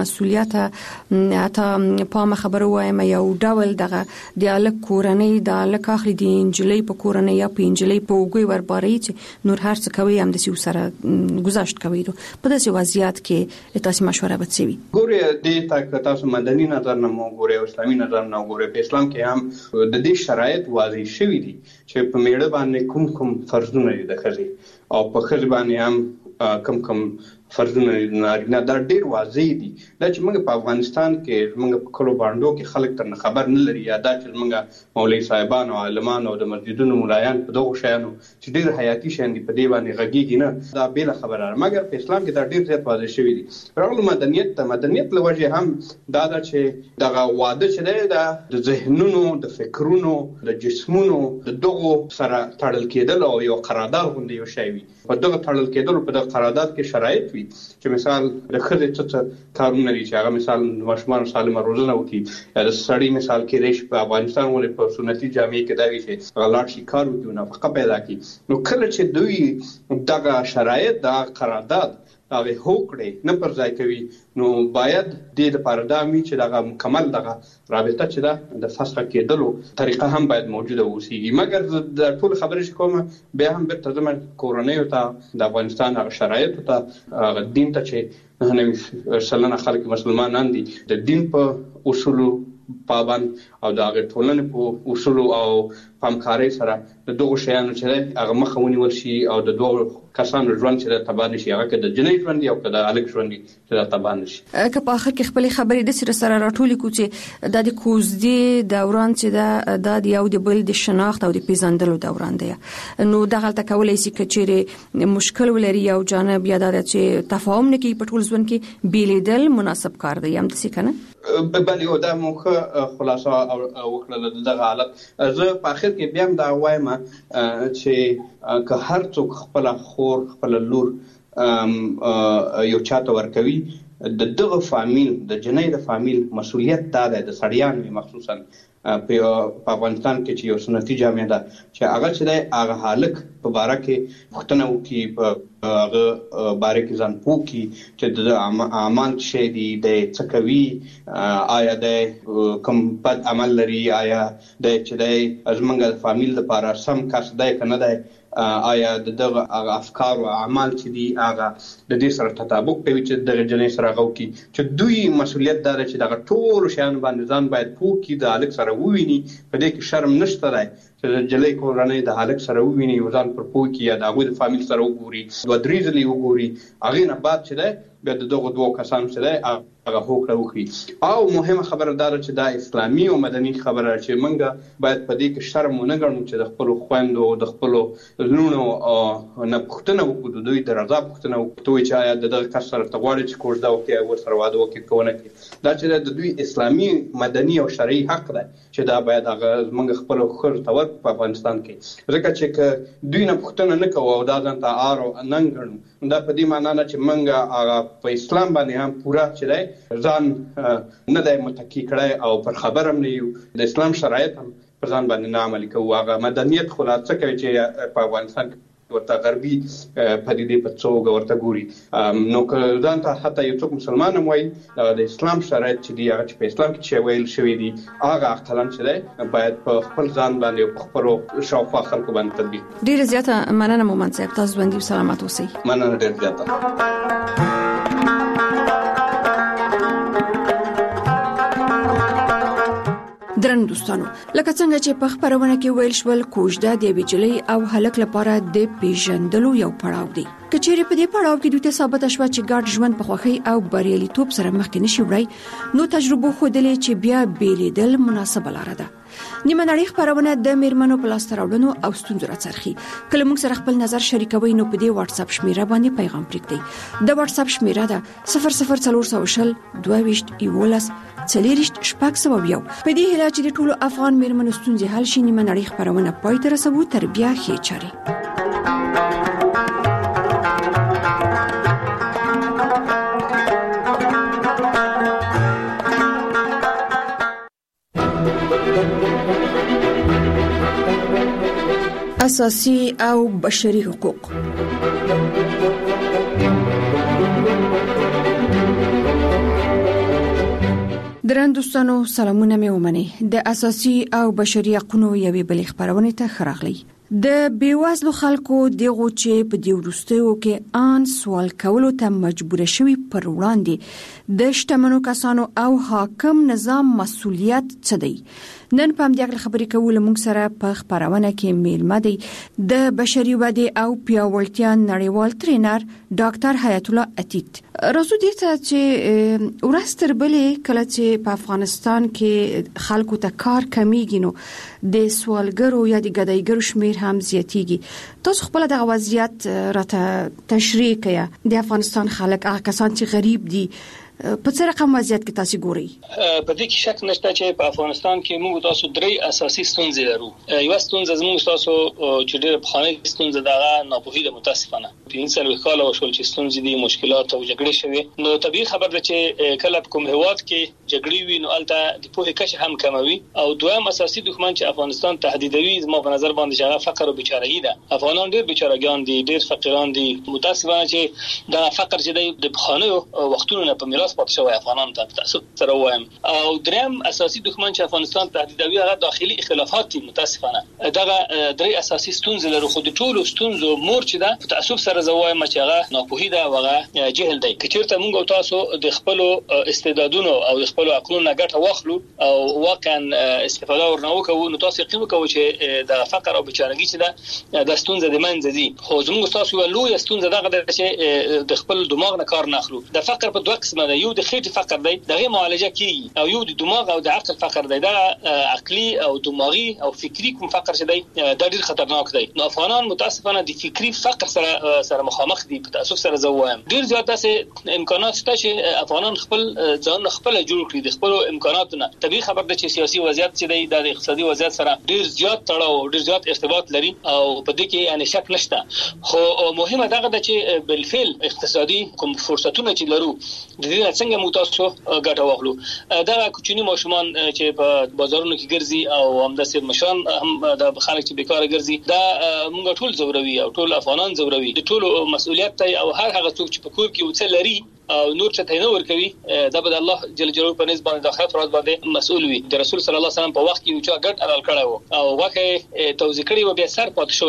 Speaker 18: مسؤلیته حتی پامه خبره وایم یو ډول دغه د هلک کورنۍ د هلک اخلي د نجلۍ په کورنۍ یا په نجلۍ په اوږې ورباري چې نور هر څه کوي همداسې ورسره گذشت کوي. په داسې وضعیت کې تاسو مشوره به څه وي؟
Speaker 3: ګورئ دې ته تاسو مدني نظر نه وګورئ او اسلامي نظر نه وګورئ. په اسلام کې هم د دې شرایط واضح شوي دي چې په میړه باندې کوم فرضونه دي د ښځې او په ښځې باندې هم کوم فرضونه نارینه دا ډیر واضح دي. دا چې موږ په افغانستان کې موږ په کلو باندو کې خلک تر خبر نه لري یا دا چې موږ مولوی صاحبان او عالمان او د مسجدونو مولایان په دغه شیانو چې ډیر حیاتي شین دي په دې باندې غږیږي نه، دا بیل خبره ده. مګر په اسلام کې دا ډیر زیات واضح شوی دي. راغلو مدنیت له وجه هم دا چې دغه واده چې دی دا د ذهنونو د فکرونو د جسمونو د دغه سره تړل کېدل او یو قرارداد غوندي یو شی وي. په دغه تړل کېدل په دغه قرارداد کې شرایط چې مثال د ښځې څه کارونه دي چې هغه مثال د ماشومانو سالمه روزنه وکړي یا د سړي مثال کېدای شي په افغانستان ولې په سنتي جامع کې دا وي چې هغه لاړ شي کار وکړي نفقه پیدا کړي. نو کله چې دوی دغه شرایط د قرارداد هغه هوکړې نه پر ځای کوي نو باید د لپاره دا وي چې دغه مکمل دغه رابطه چې ده د فسخ کېدلو طریقه هم باید موجوده اوسېږي. مګر د ټول خبرې چې کومه بیا هم بیرته زموږ کورنیو ته د افغانستان هغه شرایطو ته هغه دین ته چې 99% خلک مسلمانان دي د دین په اصولو پابند او د هغه ټولنې په اصولو او همکارۍ سره د دغه شیانو چې هغه مخه ونیول شي او د دوه کسانو ژوند چې تباه نشي، هغه که د جنۍ ژوند او که د هلک ژوند چې تباه نشي.
Speaker 18: که په اخر کې خپل خبرې د سره راټولې کو چې د کوزدي دوران چې د یو د بل د شناخت او د پیژندلو دوران دی، نو دغه تکولای شي کچېره مشکل ولري او جانب یا د چې تفاهم نه کوي په ټول ژوند کې بیلیدل مناسب کار دی هم دسی کنه.
Speaker 3: بله یو دا موخه خلاصه وکړه دغه حالت. زه په اخر کې بیا هم دا وایم چې که هر څوک خپل خور خپل لور یو چاته ورکوي د دغه فامیل د جنۍ د فامیل مسؤلیت دا ده د سړیانو مخصوصا په افغانستان کې چې یو سنتي جامع ده چې هغه چې دی هغه هلک په باره کې پوښتنه وکړي، په هغه باره کې ځان پوه کړي چې د اعمال شی دي د څه کوي، آیا د کوم بد عمل لري، آیا د چې دی زموږ د فامیل لپاره سم کس دی که نه دی، آیا دغه افکار او اعمال چې دي هغه د دې سره تطابق کوي چې دغه جنۍ سره هغه وکړي. چې دوی مسؤلیت دا دی چې دغه ټول شیان باندې ځان باید پوه کړي، د هلک سره وویني، په دې کې شرم نشته دی چې جلې کورنۍ د حالک سره وویني ځان پر پوي کې یا د هغه د فامیل سره وګوري دوه درې ځلې وګوري هغه نه بعد چې ده بیا دغه دوه کسان چې ده هغه هوکړه وکړي او مهمه خبره دا چې دا اسلامي او مدني خبره چې موږ باید په دې کې شرم ونه ګڼو چې د خپل خويندو د خپل لونو نه پښتنه وکړو دوی د رضا پښتنه وکړو چې آیا دغه کس سره تغواړي چې کوژده وکړي او سره واده وکړي کوونه کوي دا چې د دوی اسلامي مدني او شرعي حق ده چې دا باید هغه موږ خپل خور تور په افغانستان کې ځکه چې دوی نه پښتنه نه کوو او دا ځانته آرو نن ګڼو دا په دې معنی نه چې موږ هغه په اسلام باندې هم پورا چې ده ځان نه د متکی کړای او پر خبر هم نه یو د اسلام شرایط هم پر ځان باندې نه عملي کوو هغه مدنیت خلاصه کوي چې په افغانستان ورته غربي پدیدې په څوګه ورته ګوري نو که ځان ته حتی یو څوک مسلمان هم وایي د اسلام شرایط چې دی هغه چې په اسلام کې چې ویل شوی دی هغه عقلاً چې دی باید په خپل ځان باندې او په خپل شاوخوا خلکو باندې تطبیق
Speaker 18: ډیره زیاته مننه مومند صاحب تاسو باندې سلامات اوسئ
Speaker 3: مننه ډیره زیاته
Speaker 18: درن دوستانو لکه څنګه چې په خبرونه کې ویل شول کوژده د بجلی او هلک لپاره د پیژندلو یو پړاو دی کچېره په دې پړاو کې دوی ته ثابت شوه چې ګډ ژوند په خوخي او بریالیتوب سره مخکې نشي وړي نو تجربه خو دلې چې بیا بیلیدل مناسبه لاره ده نیمه نړۍ خبرونه د میرمنو په لاس تراوړنو او ستونزو راڅرخي کله موږ سره خپل نظر شریکوي نو په دې واتس اپ شمیره باندې پیغام پرېږدئ د واتس اپ شمیره ده 00400 22 11 چلیرشت شپږ سو یو په دې هله چې د ټولو افغان میرمنو ستونزې حل شي نیمه نړۍ خبرونه پای ته رسوي تر بیا ښې چاري اساسي او بشري حقوق درن دوستانو سلامونه مې ومني د اساسي او بشري حقوقو یوې بلې خبرونه ته خراغلي د بیوازلو خلکو دغه چې په دې ورستیو کې ان سوال کولو ته مجبور شوي پر وړاندې د شتمنو کسانو او حاکم نظام مسؤلیت څه دی نن په دې خبرې کول موږ سره په خبرونه کې میلمه دی د بشري ودې او پیاوړتیا نړیوال ټرینر ډاکټر حیات الله عتیق راځو دې ته چې ورستر بلې کله چې په افغانستان کې خلکو ته کار کمیږي نو د سوالګرو یا د ګدایګرو شمیر هم زیاتیږي تاسو خپل د وضعیت راته تشریح کړئ د افغانستان خلک هغه کسان چې غریب دي په څه رقم وضعیت کې تاسو ګورئ
Speaker 4: په دې کې شک نشته چې په افغانستان کې موږ تاسو درې اساسي ستونزې لرو یو ستونزه زموږ تاسو چې ډېر په خانه ستونزه دغه ناپوهي د متاسفانه په انسان وکاله او شول چې ستونزې دي مشکلات او جګړې شوي نو طبيعي خبر ده چې کله کوم هواد کې جګړې وي نو الته د پوهې کچه هم کموي او دویم اساسي دښمن چې افغانستان تهدیدوي زموږ په نظر باندې چې فقر او بیچارهګي ده افغانان ډېر بیچارهګان دي ډېر فقیران دي متاسفانه چې دا فقر چې د خانه وختونو نه په میراث پاتې شوی افغانان ته تاسو سره وایم او دریم اساسي دښمن چې افغانستان تهدیدوي هغه داخلي اختلافات دي متاسفانه دغه درې اساسي ستونزې لري خو د ټولو ستونزو مور چې ده په تاسو سره زوایم چې هغه ناپوهي ده هغه جهل دی کچېرته موږ تاسو د خپل استعدادونو او د خپل عقلونو ګټه واخلو او واقعا استفاده ورنوکو نو تاسو یقین وکړئ چې د فقر او بیچارهګي چې ده د ستونزې د منځ دي خو زموږ تاسو یو لوی ستونزه دغه چې د خپل دماغ نه کار نه اخلو د فقر په دوه قسمه ده یو د خېټې فقر دی دغه معالجه کیږي او یو د دماغ او د عقل فقر دی دا عقلي او دماغي او فکری کوم فقر چې دی دا ډیر خطرناک دی نو افغانان متاسفانه د فکری فقر سره مخامخ دي په تاسو سره زوایم ډیر زیات داسې امکانات شته چې افغانان خپل ځان خپل جوړ کړي د خپل امکاناتونه طبيعي خبر ده چې سیاسي وضعیت چې دی د اقتصادي وضعیت سره ډیر زیات تړاو ډیر زیات ارتباط لري او په دې کې یعنی شک نشته خو مهمه دغه ده چې بالفعل اقتصادي کوم فرصتونه چې لرو د دې څنګه تاسو ګټه واخلو دا کوچنی ماشومان چې په بازارونو کې ګرځي او همداسې مشان هم د خلک چې بیکاره ګرځي دا موږ ټول زوروي او ټول افغانان زوروي د ټولو مسؤلیت دی او هر هغه څوک چې په کور کې وڅ لري او نور چې ته نور کوي دا به الله جل جلاله په نسبت باندې د آخرت ورځ باندې مسؤل وي د رسول صلی الله علیه وسلم په وخت کې یو چا ګډ علل کړو او واقع توزیع کړی و بیا سر پات شوی و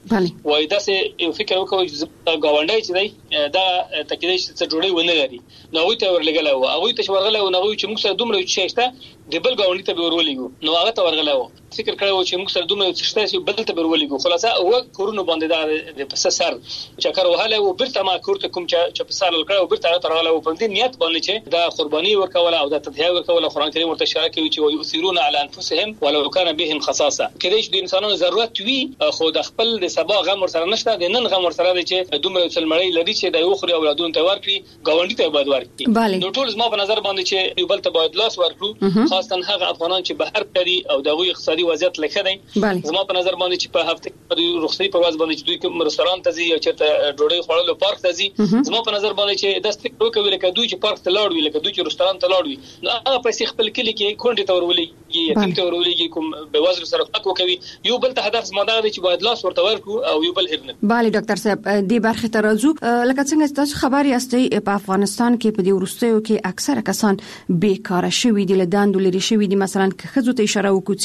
Speaker 4: وای دا سه یو فکر وکوي چې گاونډي چې دی دا تکیدې چې جوړي ونه لري نو وي ته ورلګل او هغه ته ورغله او نو چې موږ سره دومره چې شته د بل گاونډي ته ورولېګو نو هغه ته ورغله فکر کړو چې موږ سره دومره چې شته بل ته ورولېګو خلاصه او کورونو باندې دا د پس سر چې کار وهاله او برته ما کورته کوم چې په سر لکړو او برته ترغله او په دې نیت باندې چې دا قرباني ورکوله او دا تضحیه ورکوله قران کریم ورته اشاره کوي چې ويثيرون على انفسهم ولو كان بهم خصاصه کله چې د انسانانو ضرورت وي خو د خپل د سبا غم ور سره نشته د نن غم ور سره دی چې دومره څلمړی لري چې د یو خوري اولادونو ته ورکړي گاونډي ته باید ورکړي نو ټول زما په نظر باندې چې یو بل ته باید لاس ورکړو خاصه هغه افغانان چې بهر کړي او دغه اقتصادي وضعیت لکه دی زما په نظر باندې چې په هفته کې رخصتي په ورځ باندې چې دوی کوم رستوران ته ځي او چې ډوډۍ خورلو پارک ته ځي زما په نظر باندې چې د ستګ وکوي لکه دوی چې پارک ته لاړ وي لکه دوی چې رستوران ته لاړ وي نو هغه پیسې خپل کلی کې کونډه ته ورولېږي یتیم ته ورولېږي کوم به وزر سره فق وکوي یو بل ته هدف زما دا دی چې باید لاس ورته ورکو او یو بل هرنه
Speaker 18: bali ډاکټر صاحب دې برخه ته راځو لکه څنګه تاسو خبري یاستئ په افغانستان کې په دې ورستیو کې اکثره کسان بیکاره شوي دي لداندو لري شوي دي مثلا که خزو ته اشاره وکړو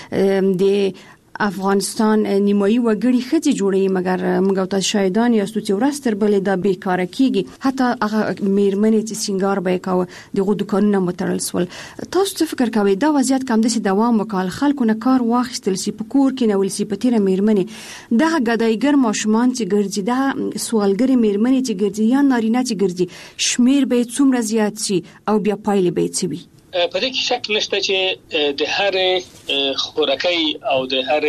Speaker 18: چې د افغانستان نیمایي وګړي خځې جوړي مګر موږ تاسو شاهدان یاستو چې ورستر بلې د بیکاره کیږي حتی هغه میرمنې چې سنگار به کاوه دغه دکانونه متړل سول تاسو څه فکر کوئ دا وضعیت کوم د دوام وکال خلکو نه کار واخیستل سی په کور کې نو سی په تیر میرمنې دا غدایګر ماشومان چې ګرځي دا سوالګر میرمنې چې ګرځي یا نارینه چې ګرځي شمیر به څومره زیات شي او بیا پایله به څه وي
Speaker 4: په دې کې شک نشته چې د هر خوراکي او د هر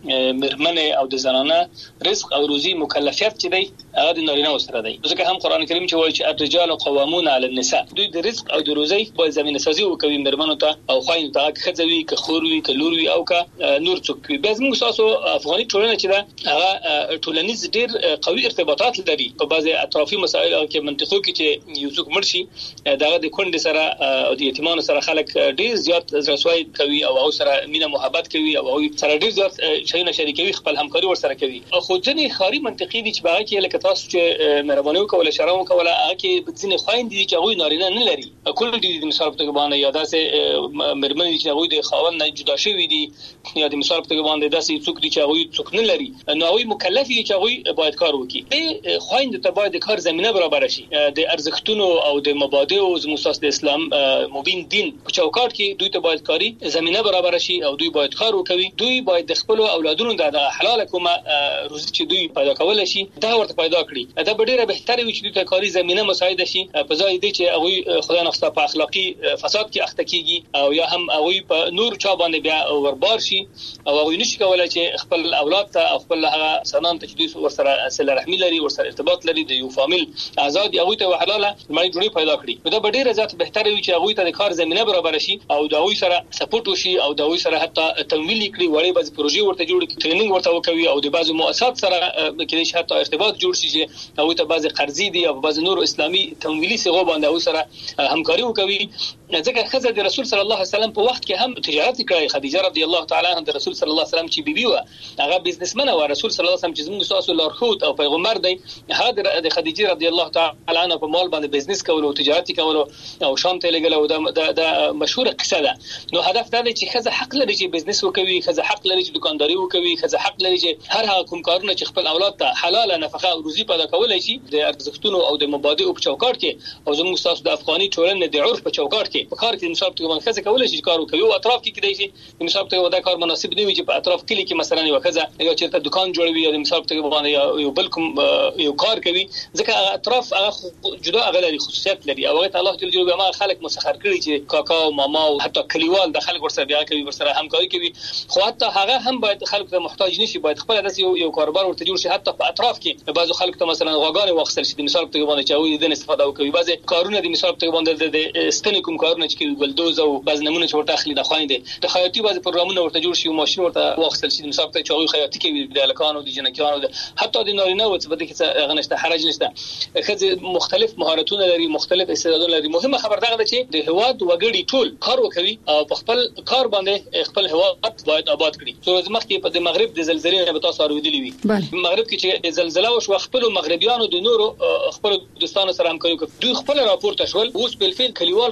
Speaker 4: مرمنه او د زنانه رزق او روزي مکلفیت چې دی هغه د نارینه سره دی ځکه هم قران کریم چې وایي چې الرجال قوامون علی النساء دوی د رزق او د روزي په زمينه سازي وکوي مرمنو ته او خاين ته خځوي که خوروي که لوروي او که نور څوک وي به موږ تاسو افغاني ټولنه چې دا هغه ټولنیز ډیر قوي ارتباطات لري په بعضي اطرافي مسایل او کې منطقو کې چې یو څوک مرشي دغه د کونډې سره او د یتیمانو سره خلک ډیر زیات رسوي کوي او هغه سره مینه محبت کوي او هغه سره ډیر زیات شایونه شریکوي خپل همکاري ورسره کوي خو ځنې خاري منطقي دي چې باغ کې لکه تاسو چې مهرباني وکوله شرم وکوله هغه کې ځنې خويند دي چې هغه نارینه نه لري کول دي د مثال په باندې یا داسې مرمن دي چې هغه د خاوند نه جدا شوی دي یا د مثال په باندې داسې څوک دي چې هغه څوک نه لري نو هغه مکلف دي چې هغه باید کار وکړي به خويند ته باید کار زمينه برابر شي د ارزښتونو او د مبادئ او زموږ د اسلام مبین دین په چوکاټ کې دوی ته باید کاری زمينه برابر شي او دوی باید کار وکړي دوی باید د خپل اولادونو د حلال کومه روزي چې دوی پیدا کول شي دا ورته پیدا کړي دا ډیره بهتره وي چې دوی ته کاری زمينه مساعده شي په ځای دی چې هغه خدای نخسته په اخلاقی فساد کې اخته کیږي او یا هم هغه په نور چا باندې بیا وربار شي او هغه نشي کولای چې خپل اولاد ته او خپل هغه سنان ته چې دوی ورسره صله رحمی لري ورسره ارتباط لري د یو فامیل آزاد هغه ته حلاله مړی جوړي پیدا کړي دا ډیره ذات بهتره وي چې هغه ته کار زمينه برابر شي او دا هغه سره سپورټ وشي او دا هغه سره حتی تمویل کړي وړي بعض پروژې ورته جوړ کړي ټریننګ ورته وکوي او د بعضو مؤسسات سره کې شته ارتباط جوړ شي چې هغه ته بعض قرضې دي او بعض نور اسلامي تمویلي صغو باندې او سره همکاري وکوي ځکه خزه د رسول صلی الله علیه وسلم په وخت کې هم تجارت کړی خدیجه رضی الله تعالی عنها د رسول صلی الله علیه وسلم چې بیبي و هغه بزنسمن و رسول صلی الله علیه وسلم چې زموږ تاسو لارښود او پیغمبر دی هغه د خدیجه رضی الله تعالی عنها په مال باندې بزنس کول او تجارت کول او شام ته لګل او د مشهور قصه ده نو هدف دا دی چې خزه حق لري چې بزنس وکوي خزه حق لري چې دکانداري وکوي خزه حق لري چې هر هغه کوم کارونه چې خپل اولاد ته حلاله نفقه او روزي پیدا کولای شي د ارزښتونو او د مبادئ په چوکاټ کې او زموږ تاسو د افغاني ټولنې د عرف په چوکاټ کې په کار کې مثال ته باندې خزه کولای شي کار وکوي او اطراف کې کېدای شي مثال ته دا کار مناسب نه وي چې په اطراف کې مثلا یو خزه یو چیرته دکان جوړوي یا مثال ته باندې یو بل کوم یو کار کوي ځکه هغه اطراف هغه جدا غلري خصوصیت لري او هغه الله جل جلاله ما خلک مسخر کړي چې کاکا او ماما او حتی کلیوال د خلک ورسره بیا کوي ورسره همکاري کوي خو حتی هغه هم باید خلک ته محتاج نشي باید خپل داسې یو کاروبار ورته جوړ شي حتی په اطراف کې بعضو خلک ته مثلا غواګانې واخصل شي مثال ته باندې چې د استفاده وکوي بعضي کارونه د مثال ته باندې د ستنې کوم کارونه چې ګلدوز او بعض نمونه چې ورته اخلي د خويندې د خیاطي بعض پروګرامونه ورته جوړ شي او ماشين ورته واخصل شي مثال ته چې خیاطي کوي د لکانو د جنکانو حتی د نارینه او څه بده کې غنښت حرج نشته خځه مختلف مهارتونه لري مختلف استعدادونه لري مهمه خبر دا ده چې د هواد وګړي ټول کار وکوي او په خپل کار باندې خپل هواد باید آباد کړي څو مخکې په د مغرب د زلزلې نه به تاسو اوریدلی وي مغرب کې چې زلزلہ وشو خپل مغربيانو د نورو خپل دوستانو سره همکاري وکړي دوی خپل راپورته شول اوس په فعل کلیوال پورته شوی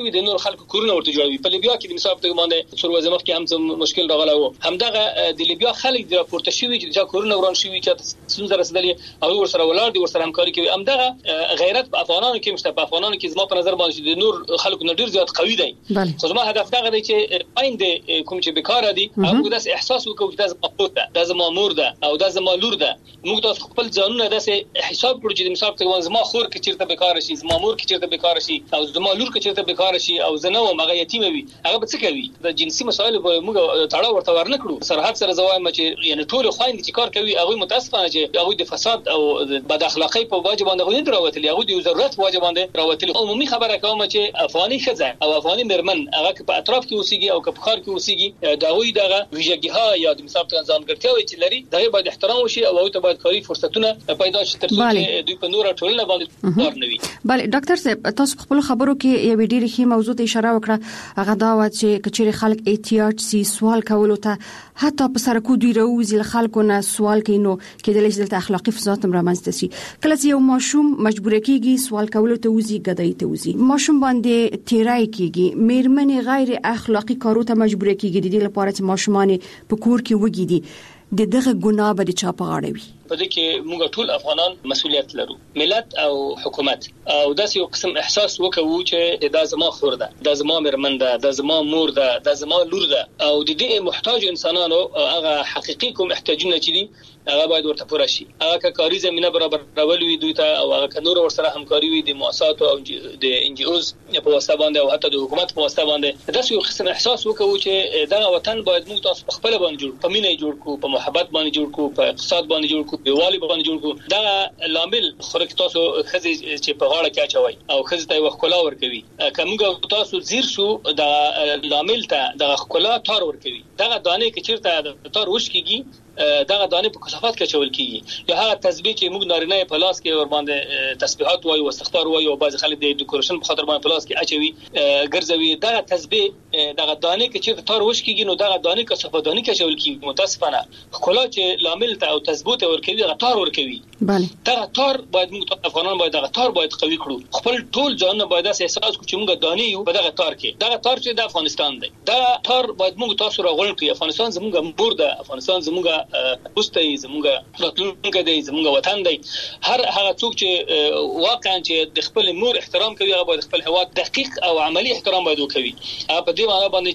Speaker 4: شوی د نور خلکو کورونه ورته جوړوي. په لیبیا کې د مثال په باندې څو ورځې مخکې هم مشکل راغلی و، همدغه د لیبیا خلک د راپورته شوی چې د کورونه وران شوی چې څنګه رسیدلې او ورسره ولاړ دي ورسره همکاري کوي. همدغه غیرت په افغانانو کې مشته، په افغانانو کې زما په نظر باندې د نور خلکو نه ډیر زیات قوي دی. خو زما هدف دا دی چې آینده کوم چې بیکاره دي هغه داس احساس وکړي چې دا زما خپل ده، دا زما مور ده او دا زما لور ده. موږ تاسو خپل ځانونه داسې حساب کړو چې مثال په زما خور کې چیرته بیکاره شي، زما مور کې چیرته بیکاره شي او زما لور کې چیرته بیکاره شي او زنه او مغه یتیم وي، هغه به څه کوي؟ د جنسي مسایل په موږ تړاو ورته ورنکړو. سرحد سره زوایم چې یعنی ټول خويند چې کار کوي هغه متاسفانه چې هغه د فساد او بد اخلاقی په واجب باندې غوښتل راوتلی، هغه د ضرورت واجب باندې راوتلی. عمومي خبره کوم چې افغاني خزه او افغاني مرمن هغه په اطراف کې اوسېږي او په ښار کې اوسېږي، دا وی دغه ویژګیها یا د مثال ځانګړتیاوې چې لري دغه باید احترام وشي او هغه ته باید کاري فرصتونه پیدا شي ترڅو چې دوی په نور ټولنه باندې کار نه وي.
Speaker 18: بله ډاکټر صاحب، تاسو خپل خبرو کې یو ډېر ښه موضوع ته اشاره وکړه، هغه دا و چې کچېر خلک احتیاط سي سوال کولو ته حتی په سرکو دوی راوځي خلکو نه سوال کوي، نو کېدلی شي د اخلاقی فساد هم رامنځته شي. کله چې یو ماشوم مجبور کیږي سوال کولو ته وځي، ګدای ته وځي، ماشوم باندې تیرای کیږي، میرمنې غیر اخلاقی کارو ته مجبور کیږي، د دې لپاره چې ماشومان په کور کې وګیدي، دغه ګناه به چا په غاړه وي؟
Speaker 4: په دې کې موږ ټول افغانان مسؤلیت لرو، ملت او حکومت، او داسې یو قسم احساس وکړو چې دا زما خور ده، دا زما مرمن ده، دا زما مور ده، دا زما لور ده، او د دې محتاج انسانانو هغه حقيقي کوم احتیاجونه چې دي هغه باید ورته پوره شي. هغه کاري زمينه برابرول وي دوی ته، او هغه نور ورسره همکاري وي د مؤسسات او د ان جی اوز په واسطه باندې او حتی د حکومت په واسطه باندې. داسې یو قسم احساس وکړو چې دا وطن باید موږ تاسو په خپل باندې جوړ، په مینه جوړ کو، په محبت باندې جوړ کو، په اقتصاد باندې جوړ کو، په والی باندې جوړ کو. دا لامل خورک تاسو خزي چې په غاړه کې اچوي او خزي ته وخکلا ور کوي، کومګه تاسو زیر شو دا لامل ته د خکلا تار ور کوي. دا دانه کې چیرته تار وش کیږي، دغه دانه په کثافات کې چول کیږي، یا هغه تسبیح چې موږ نارینه په لاس کې ور باندې تسبیحات وایو او استغفار وایو، او بعض خلک د ډیکوریشن په خاطر باندې په لاس کې اچوي ګرځوي. دغه تسبیح دغه دانه کې چې تار وش کیږي، نو دغه دانه کثافات دانه کې چول کیږي. متاسفانه خلا چې لامل ته او تثبوت ور کوي دغه تار ور کوي.
Speaker 18: بله
Speaker 4: دغه تار باید موږ افغانان باید دغه تار باید قوي کړو، خپل ټول ځان باید احساس کړو چې موږ دانه یو په دغه تار کې. دغه تار چې د افغانستان دی، دا تار باید موږ تاسو راغون کړو. افغانستان زموږ مور ده، افغانستان زموږ پوسټ زموږ راتلونکي دی، زموږ وطن دی. هر هغه څوک چې واقعا چې د خپل مور احترام کوي هغه باید خپل هواد دقیق او عملی احترام باید وکوي. په دې معنی باندې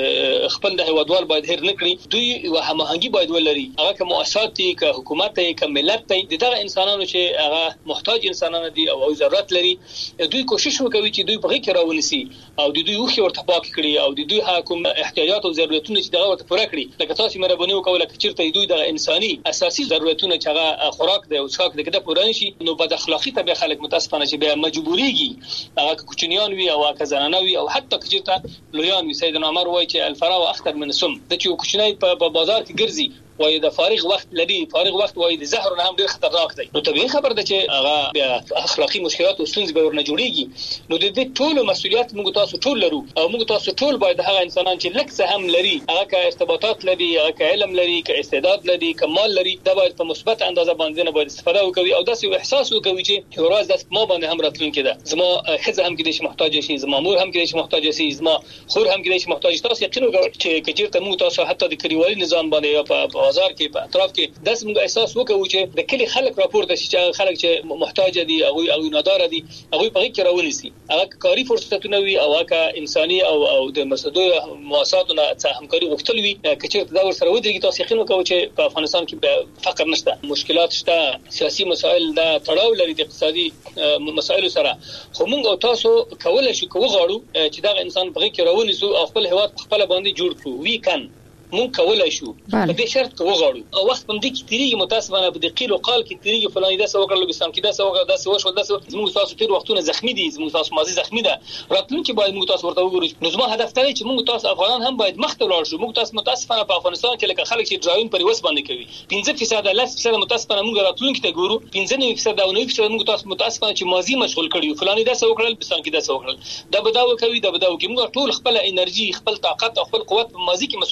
Speaker 4: چې خپل د هوادوال باید هیر نکړي، دوی و هماهنګي باید ولري، هغه کوم مؤسسات دي، که حکومت دی، که ملت دی، دغه انسانانو چې هغه محتاج انسانان دي او ضرورت لري، دوی کوشش وکوي چې دوی په غي کې راونسي او د دوی وخت ورته پاک کړي او د دوی حکوم احتیاجات او ضرورتونه چې دغه ورته پوره کړي. لکه تاسو مهرباني وکوله چې چیرته دوی د انساني اساسي ضرورتونه چې هغه خوراک دی او څښاک دی کده پوره نشي، نو بد اخلاقی ته به خلک متاسفانه چې به مجبوريږي، هغه کوچنیان وي او هغه زنانه وي او حتی کچته لویان وي. سیدنا عمر وایي چې الفراو اخطر من السم، د چې کوچنی په بازار کې ګرځي وای د فارغ وخت لري، فارغ وخت وای د زهر نه هم ډیر خطرناک دی. نو طبيعي خبر ده چې هغه اخلاقی مشکلات او ستونزې به ورنه جوړيږي. نو د دې ټول مسؤلیت موږ تاسو ټول لرو او موږ تاسو ټول باید هغه انسانان چې لکه څه هم لري، هغه که ارتباطات لري، هغه که علم لري، که استعداد لري، که مال لري، دا باید په مثبت اندازه باندې نه باید استفاده وکړي او داسې احساس وکړي چې ورځ داس ما باندې هم راتلونکي ده، زما خزه هم کې د محتاج شي، زما مور هم کې د محتاج شي، زما خور هم کې د محتاج. تاسو یقین وکړئ چې کچیرته موږ تاسو حتی د کلیوالي نظام باندې په بازار کې په اطراف کې داس موږ احساس وکړو چې د کلی خلک راپورته شي چې خلک چې محتاج دي او نادار دي، هغه په کې راونیسي، هغه کاری فرصتونه وي او هغه انساني او د مسدو مؤسساتونو څخه همکاري غوښتل وي. کچیرته دا ورسره ودرېږي، تاسو یقین وکړئ چې په افغانستان کې فقر نشته، مشکلات شته، سیاسي مسایل دا تړاو لري د اقتصادي مسایلو سره. خو موږ او تاسو کولای شو کوو غواړو چې دا انسان په کې راونیسو او خپل هواد خپل باندې جوړ کړو. وی کان مونږ کولای شو په دې شرط کې وغواړو او وخت په دې کې تیریږي، متاسفانه په دې قیل او قال کې تیریږي، فلاني دا څه وکړل، لوبستان کې دا څه وکړل، دا څه وشو، دا څه زموږ تاسو تیر وختونه زخمی دي، زموږ تاسو ماضي زخمی ده، راتلونکي باید موږ تاسو ورته وګورو. نو زما هدف دی چې موږ تاسو افغانان هم باید مخ ته لاړ شو. موږ تاسو متاسفانه په افغانستان کې لکه خلک چې ډراون پر وس باندې کوي 5% 10% متاسفانه موږ راتلونکي ته ګورو 15% او 9% موږ تاسو متاسفانه چې ماضي مشغول کړیو، فلاني دا څه وکړل، لوبستان کې دا څه وکړل، دا بداو کوي، دا بداو کوي. موږ ټول خپل انرژي، خپل طاقت او خپل قوت په ماضي کې مصرفوو.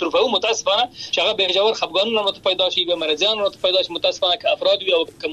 Speaker 4: متاسفانه چې هغه به جوړ خپګانونه مت پیدا شي به مرزيان مت پیدا شي متاسفانه ک افراد وي او ک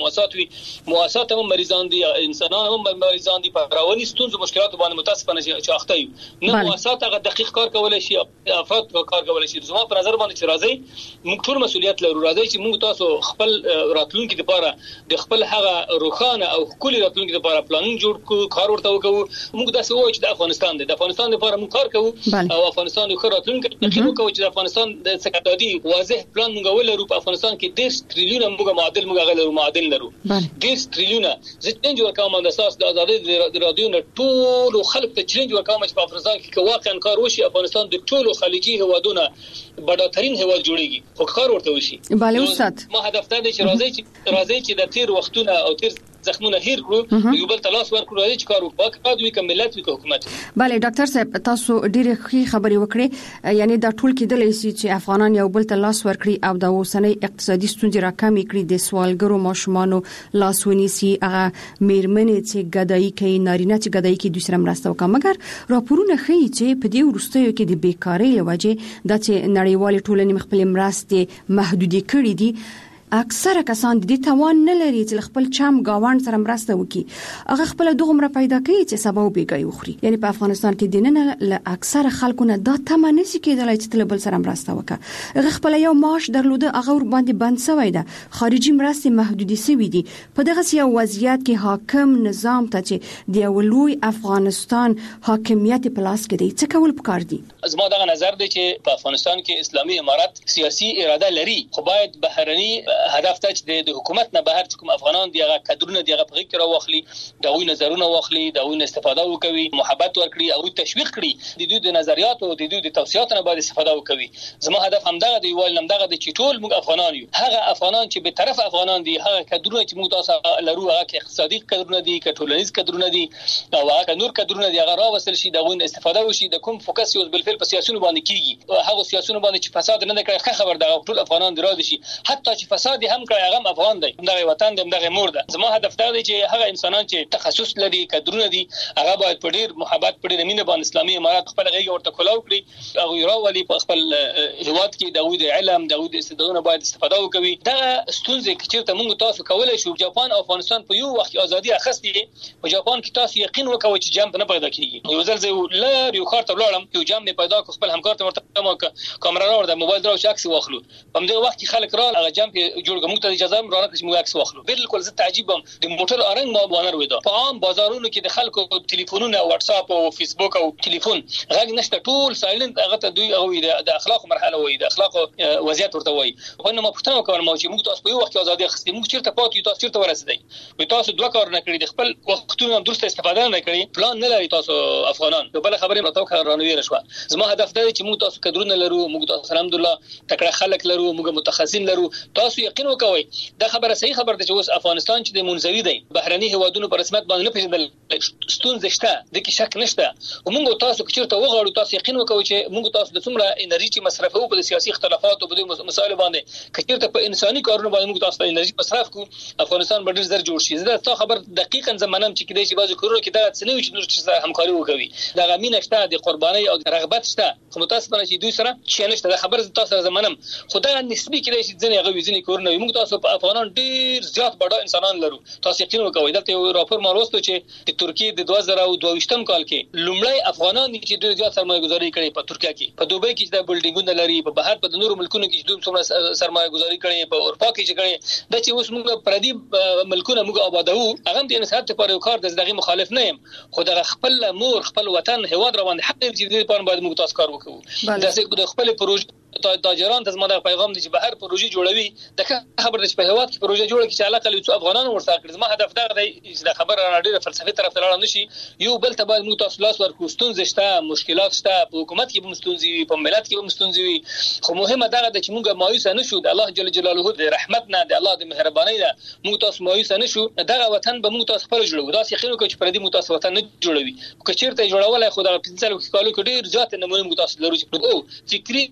Speaker 4: مؤسسات هم مریضان دي انسانان هم مریضان دي په رواني ستونزو مشکلات باندې متاسفانه چې اخته وي نه مؤسسات هغه دقیق کار کولای شي افراد کار کولای شي زما په نظر باندې چې راځي موږ ټول مسؤلیت لرو راځي چې موږ تاسو خپل راتلونکي لپاره د خپل هغه روخانه او کلی راتلونکي لپاره پلان جوړ کو کار ورته وکړو موږ داسې وایو چې د افغانستان لپاره موږ کار کوو او افغانستان یو راتلونکي تقریبا کوو چې د افغانستان د سکتادي واضح پلان موږ ولرو په افغانستان کې 10 تریلیون موږ معادل لرو 10 تریلیون زه چینج ورکوم د اساس د ازادي د رادیو نه ټول خلک ته چینج ورکوم چې په افغانستان کې واقعا کار وشي افغانستان د ټولو خلیجي هوادونو بډاترین هواد جوړیږي خو کار ورته وشي
Speaker 18: bale استاد
Speaker 4: ما هدف دا دی چې راځي چې د تیر وختونه او تیر زخمونه هیر کړو یو بل تلاش ورکړو چې کار وکړو دوی کوم ملت وکړو حکومت
Speaker 18: bale ډاکټر صاحب تاسو ډیره ښه خبري وکړې یعنی دا ټول کېدلای شي چې افغانان یو بل تلاش ورکړي او د اوسنۍ اقتصادي ستونزې راکمې کړي د سوالګرو ماشومانو لاسونی سي هغه میرمنې چې ګدایي کوي نارینه چې ګدایي کوي دوی سره مرسته وکړي مګر راپورونه ښیي چې په دې وروستیو کې د بیکاری لوجه د نړیوال ټولنې مخبل مرستې محدودې کړې دي اکثره کسان د دې توان نه لري چې خپل چم گاوند سره مرسته وکړي هغه خپل دغه پیدا کوي چې سبا وبېګي وخوري یعنی په افغانستان کې دینه له اکثره خلکو نه دا تمه نشي کېدلای چې تل بل سره مرسته وکړي هغه خپل یو معاش درلوده هغه ور باندې بند شوی ده خارجي مرستې محدودې شوی دي په دغه یو وضعیت کې حاکم نظام ته چې د ولوی افغانستان حاکمیت پلاس کې دی څه کول پکار دي
Speaker 4: زما دغه نظر دی چې په افغانستان کې اسلامي امارات سیاسي اراده لري خو باید بهرني هدف ته چې د حکومت نه بهر کوم افغانان دیغه کډرونه دیغه په کې راوخلي دغه نظرونه واخلي دغه استفاده وکوي محبت ورکړي او تشویق کړي د دوی د نظریات او د دوی د توصيات نه باندې استفاده وکوي زما هدف همدغه دی ویل همدغه دی چې ټول موږ افغانان یو هغه افغانان چې به طرف افغانان دي هغه کډرونه چې موږ تاسو لرو هغه اقتصادي کډرونه دي ټولنیز کډرونه دي او هغه نور کډرونه دي هغه راوصل شي دغه استفاده وشي د کوم فوکس یو بل په سیاسيونو باندې کیږي هغه سیاسيونو باندې چې فساد نه کوي خبر دغه ټول افغانان دراد شي حتی چې فساد هم کوي هغه افغان دی دغه وطن دی دغه مور ده زما هدف دا دی چې هغه انسانان چې تخصص لري کډرونه دي هغه باید په ډیر محبت په ډیر مینه باندې اسلامي امارات خپل غیږ ورته کولاو کړي هغه راولي په خپل هیواد کې د علم د استعدادونو باید استفاده وکړي دا ستونزې چې موږ تاسو کولای شو جاپان او افغانستان په یو وخت ازادي اخستي په جاپان کې تاسو یقین وکوي چې جام نه پیدا کیږي یو ځل زه لار یو خاطر لاړم یو جام نه پیدا خپل همکار ته ورته کیمرا راوړم موبایل دراو چې عکس واخلو په دې وخت کې خلک راغله هغه جام کې جوړ کوم ته اجازه مرانه چې موږ عکس واخلو بالکل زه تعجبم د موټر ارنګ ما بانر وېدا په عام بازارونو کې د خلکو ټلیفونونه واتس اپ او فیسبوک او ټلیفون غږ نشته ټول سایلنت هغه ته دوی او د اخلاق مرحله وې د اخلاق وضعیت ورته وې خو نو ما پښتنه کوم چې موږ تاسو په یو وخت ازادي اخستې موږ چیرته پاتې تاسو چیرته ورسېدای تاسو دوه کار نه کړی د خپل وختونو درسته استفاده نه کړی پلان نه لري تاسو افغانان په بل خبره راته کارانوي رشوه زما هدف دا چې موږ تاسو کډرونه لرو موږ تاسو الحمدلله تکړه خلک لرو موږ متخصصین لرو تاسو یقین وکوي دا خبره صحیح خبر ده چې اوس افغانستان چې د منځوي دی بهرني هوادونو په رسمیت باندې نه پیژندل ستونزې شته د کې شک نشته او موږ تاسو کچرته وغواړو تاسو یقین وکوي چې موږ تاسو د څومره انرژي چې مصرفو په سیاسي اختلافات او په مسایلو باندې کچرته په انساني کارونو باندې موږ تاسو انرژي مصرف کو افغانستان ډېر زر جوړ شي زه تاسو خبر دقیقاً زمانم چې کېدای شي بعضی کورونه کې دا څنګه چې نور چې همکاري وکوي دا غمینه شته د قرباني او رغبت شته خو متاسفانه چې دوی سره چې نشته دا خبر تاسو زمانم خدای نسبی کېدای شي ځنې هغه وزنی کورونه موږ تاسو په افغانان ډیر زیات بڑا انسانان لرو تاسو یقین وکوي دلته یو راپور ما وروسته چې د ترکیه د 2022م کال کې لومړی افغانان چې ډیر زیات سرمایه گذاري کړي په ترکیه کې په دوبۍ کې د بلډینګونو لري په بهر په نورو ملکونو کې چې دوی سرمایه گذاري کړي په اروپا کې چې کړي د چې اوس موږ پردي ملکونه موږ آبادو هغه د انسان ته پر یو کار د دغه مخالف نه يم خو د خپل مور خپل وطن هواد روان حق دې چې په باندې موږ تاسو کار وکړو د خپل پروژه تاجران د زموږ پیغام دی چې بهر پروژې جوړوي د خبر د په هواد کې پروژه جوړه کی چې علاقه لې افغانانو ورسره کړی زما هدف دا دی چې د خبر راډیو فلسفي طرف ته لاړ نشي یو بل ته باید موږ تاسو لاس ورکو ستونزې شته مشکلات شته په حکومت کې به ستونزې په ملت کې به ستونزې خو مهمه دا ده چې موږ مایوس نه شو د الله جل جلاله د رحمت نه د الله د مهرباني نه موږ تاسو مایوس نه شو دغه وطن به موږ تاسو خپل جوړو دا یقین وکړو چې پردي موږ تاسو وطن نه جوړوي که چیرته جوړولای خو دا 15 کالو کې ډیر ځات نمونه موږ تاسو لرو چې فکری اختلافات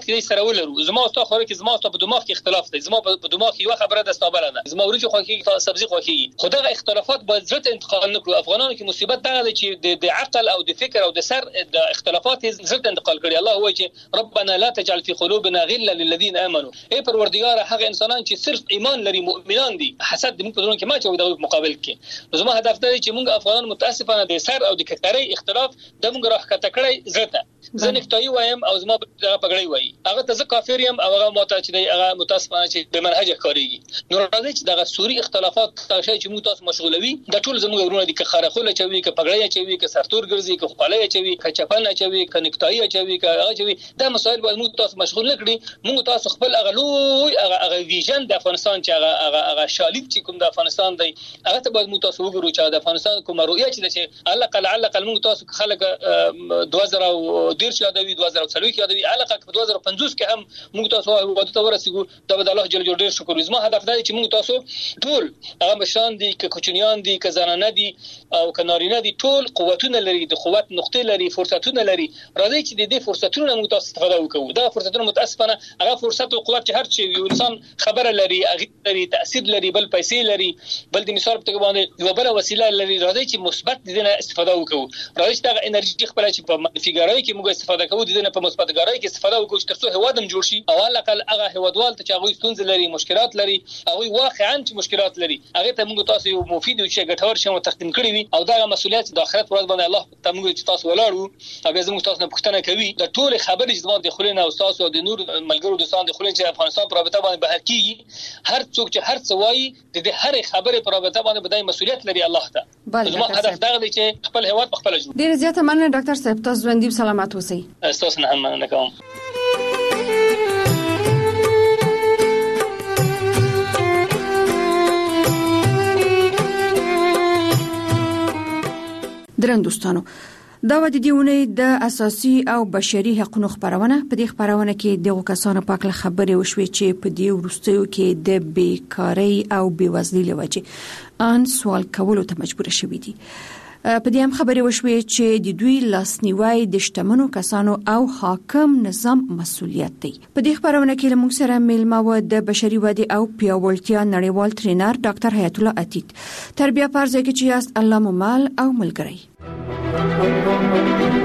Speaker 4: اختلافات کې سره ولرو زما او تاسو خو کې زما او تاسو په دماغ کې اختلاف دی زما په دماغ کې یو خبره ده ستابله ده زما ورته خو کې سبزي خو کې خدای اختلافات باید زړه انتقال نکړو افغانانو کې مصیبت دا ده چې د عقل او د فکر او د سر د اختلافات زړه انتقال کړي الله هو چې ربنا لا تجعل في قلوبنا غلا للذين امنوا اي پروردگار هغه انسانان چې صرف ایمان لري مؤمنان دي حسد موږ په دونه کې ما چې د مقابل کې زما هدف دا چې موږ افغانان متاسفانه د سر او د ککړې اختلاف د موږ راخته کړی زړه زه نکتای وایم او زما پګړی وای هغه ته کافر یم او هغه ماته چې هغه متاسفانه چې به منهج کاریږي نو راځي چې دغه سوري اختلافات تاسو چې موږ تاسو مشغولوي د ټول زموږ ورونه دي که خارخوله چوي که پګړی چوي که سرتور ګرځي که خپلای چوي که چپن چوي که نکتای چوي که هغه چوي دا مسائل باید موږ تاسو مشغول نکړي موږ تاسو خپل اغلوی هغه ویژن د افغانستان چې هغه شالید چې کوم د افغانستان دی هغه ته باید موږ تاسو وګورو چې د افغانستان کومه رؤیه چې علقه موږ تاسو خلک 2010 یادوي 2040 یادوي علقه په 2050 کې هم موږ تاسو وادي ته ورسېږو دا به الله جل جلاله شکر زما هدف دا چې موږ تاسو ټول هغه مشان دي که کوچنیان دي که زنانه دي او که نارینه دي ټول قوتونه لري د قوت نقطې لري فرصتونه لري راځي چې د دې فرصتونو موږ تاسو استفاده وکړو دا فرصتونه متاسفانه هغه فرصت او قوت چې هر چی یو انسان خبره لري هغه لري تاثیر لري بل پیسې لري بل د مثال په باندې یو بل وسیله لري راځي چې مثبت دې نه استفاده وکړو راځي چې دا انرژي خپل چې په منفي ګرای کې موږ استفاده کوو دې نه په مثبت ګرای کې استفاده وکړو ترڅو هوادم جوړ شي او علاقه هغه هوادوال ته چې هغه ستونزې لري مشکلات لري هغه واقعا چې مشکلات لري هغه ته موږ تاسو یو مفید او چې ګټور شوم تقدیم کړی وي او دا مسؤلیت د آخرت ورځ باندې الله ته موږ چې تاسو ولاړو او زموږ تاسو نه پوښتنه کوي د ټول خبرې چې د خلینو او تاسو د نور ملګرو دوستان د خلین چې افغانستان پر رابطه باندې بهر کیږي هر څوک چې هر څه وایي د هر خبرې پر رابطه باندې بدای مسؤلیت لري الله ته زما هدف دا دی چې خپل هیواد خپل جوړ
Speaker 18: ډیر زیاته مننه ډاکټر صاحب تاسو ژوندۍ سلامات اوسئ
Speaker 4: تاسو نه هم مننه کوم
Speaker 18: درن دوستانو دا و د دیونې د اساسي او بشري حقوقو خبرونه په دې خبرونه کې دغه کسانو په اړه خبرې وشوي چې په دې ورستیو کې د بیکاری او بیوزلۍ لوجه ان سوال کولو ته مجبور شوي دي په دې هم خبرې وشوي چې د دوی لاسنیوي د شتمنو کسانو او حاکم نظام مسؤلیت دی په دې خبرونه کې موږ سره میلمه و د بشري ودې او پیاوړتیا نړیوال ټرینر ډاکټر حیات الله عتیق تربیه پرځای کې چې یاست الله مو مال او ملګری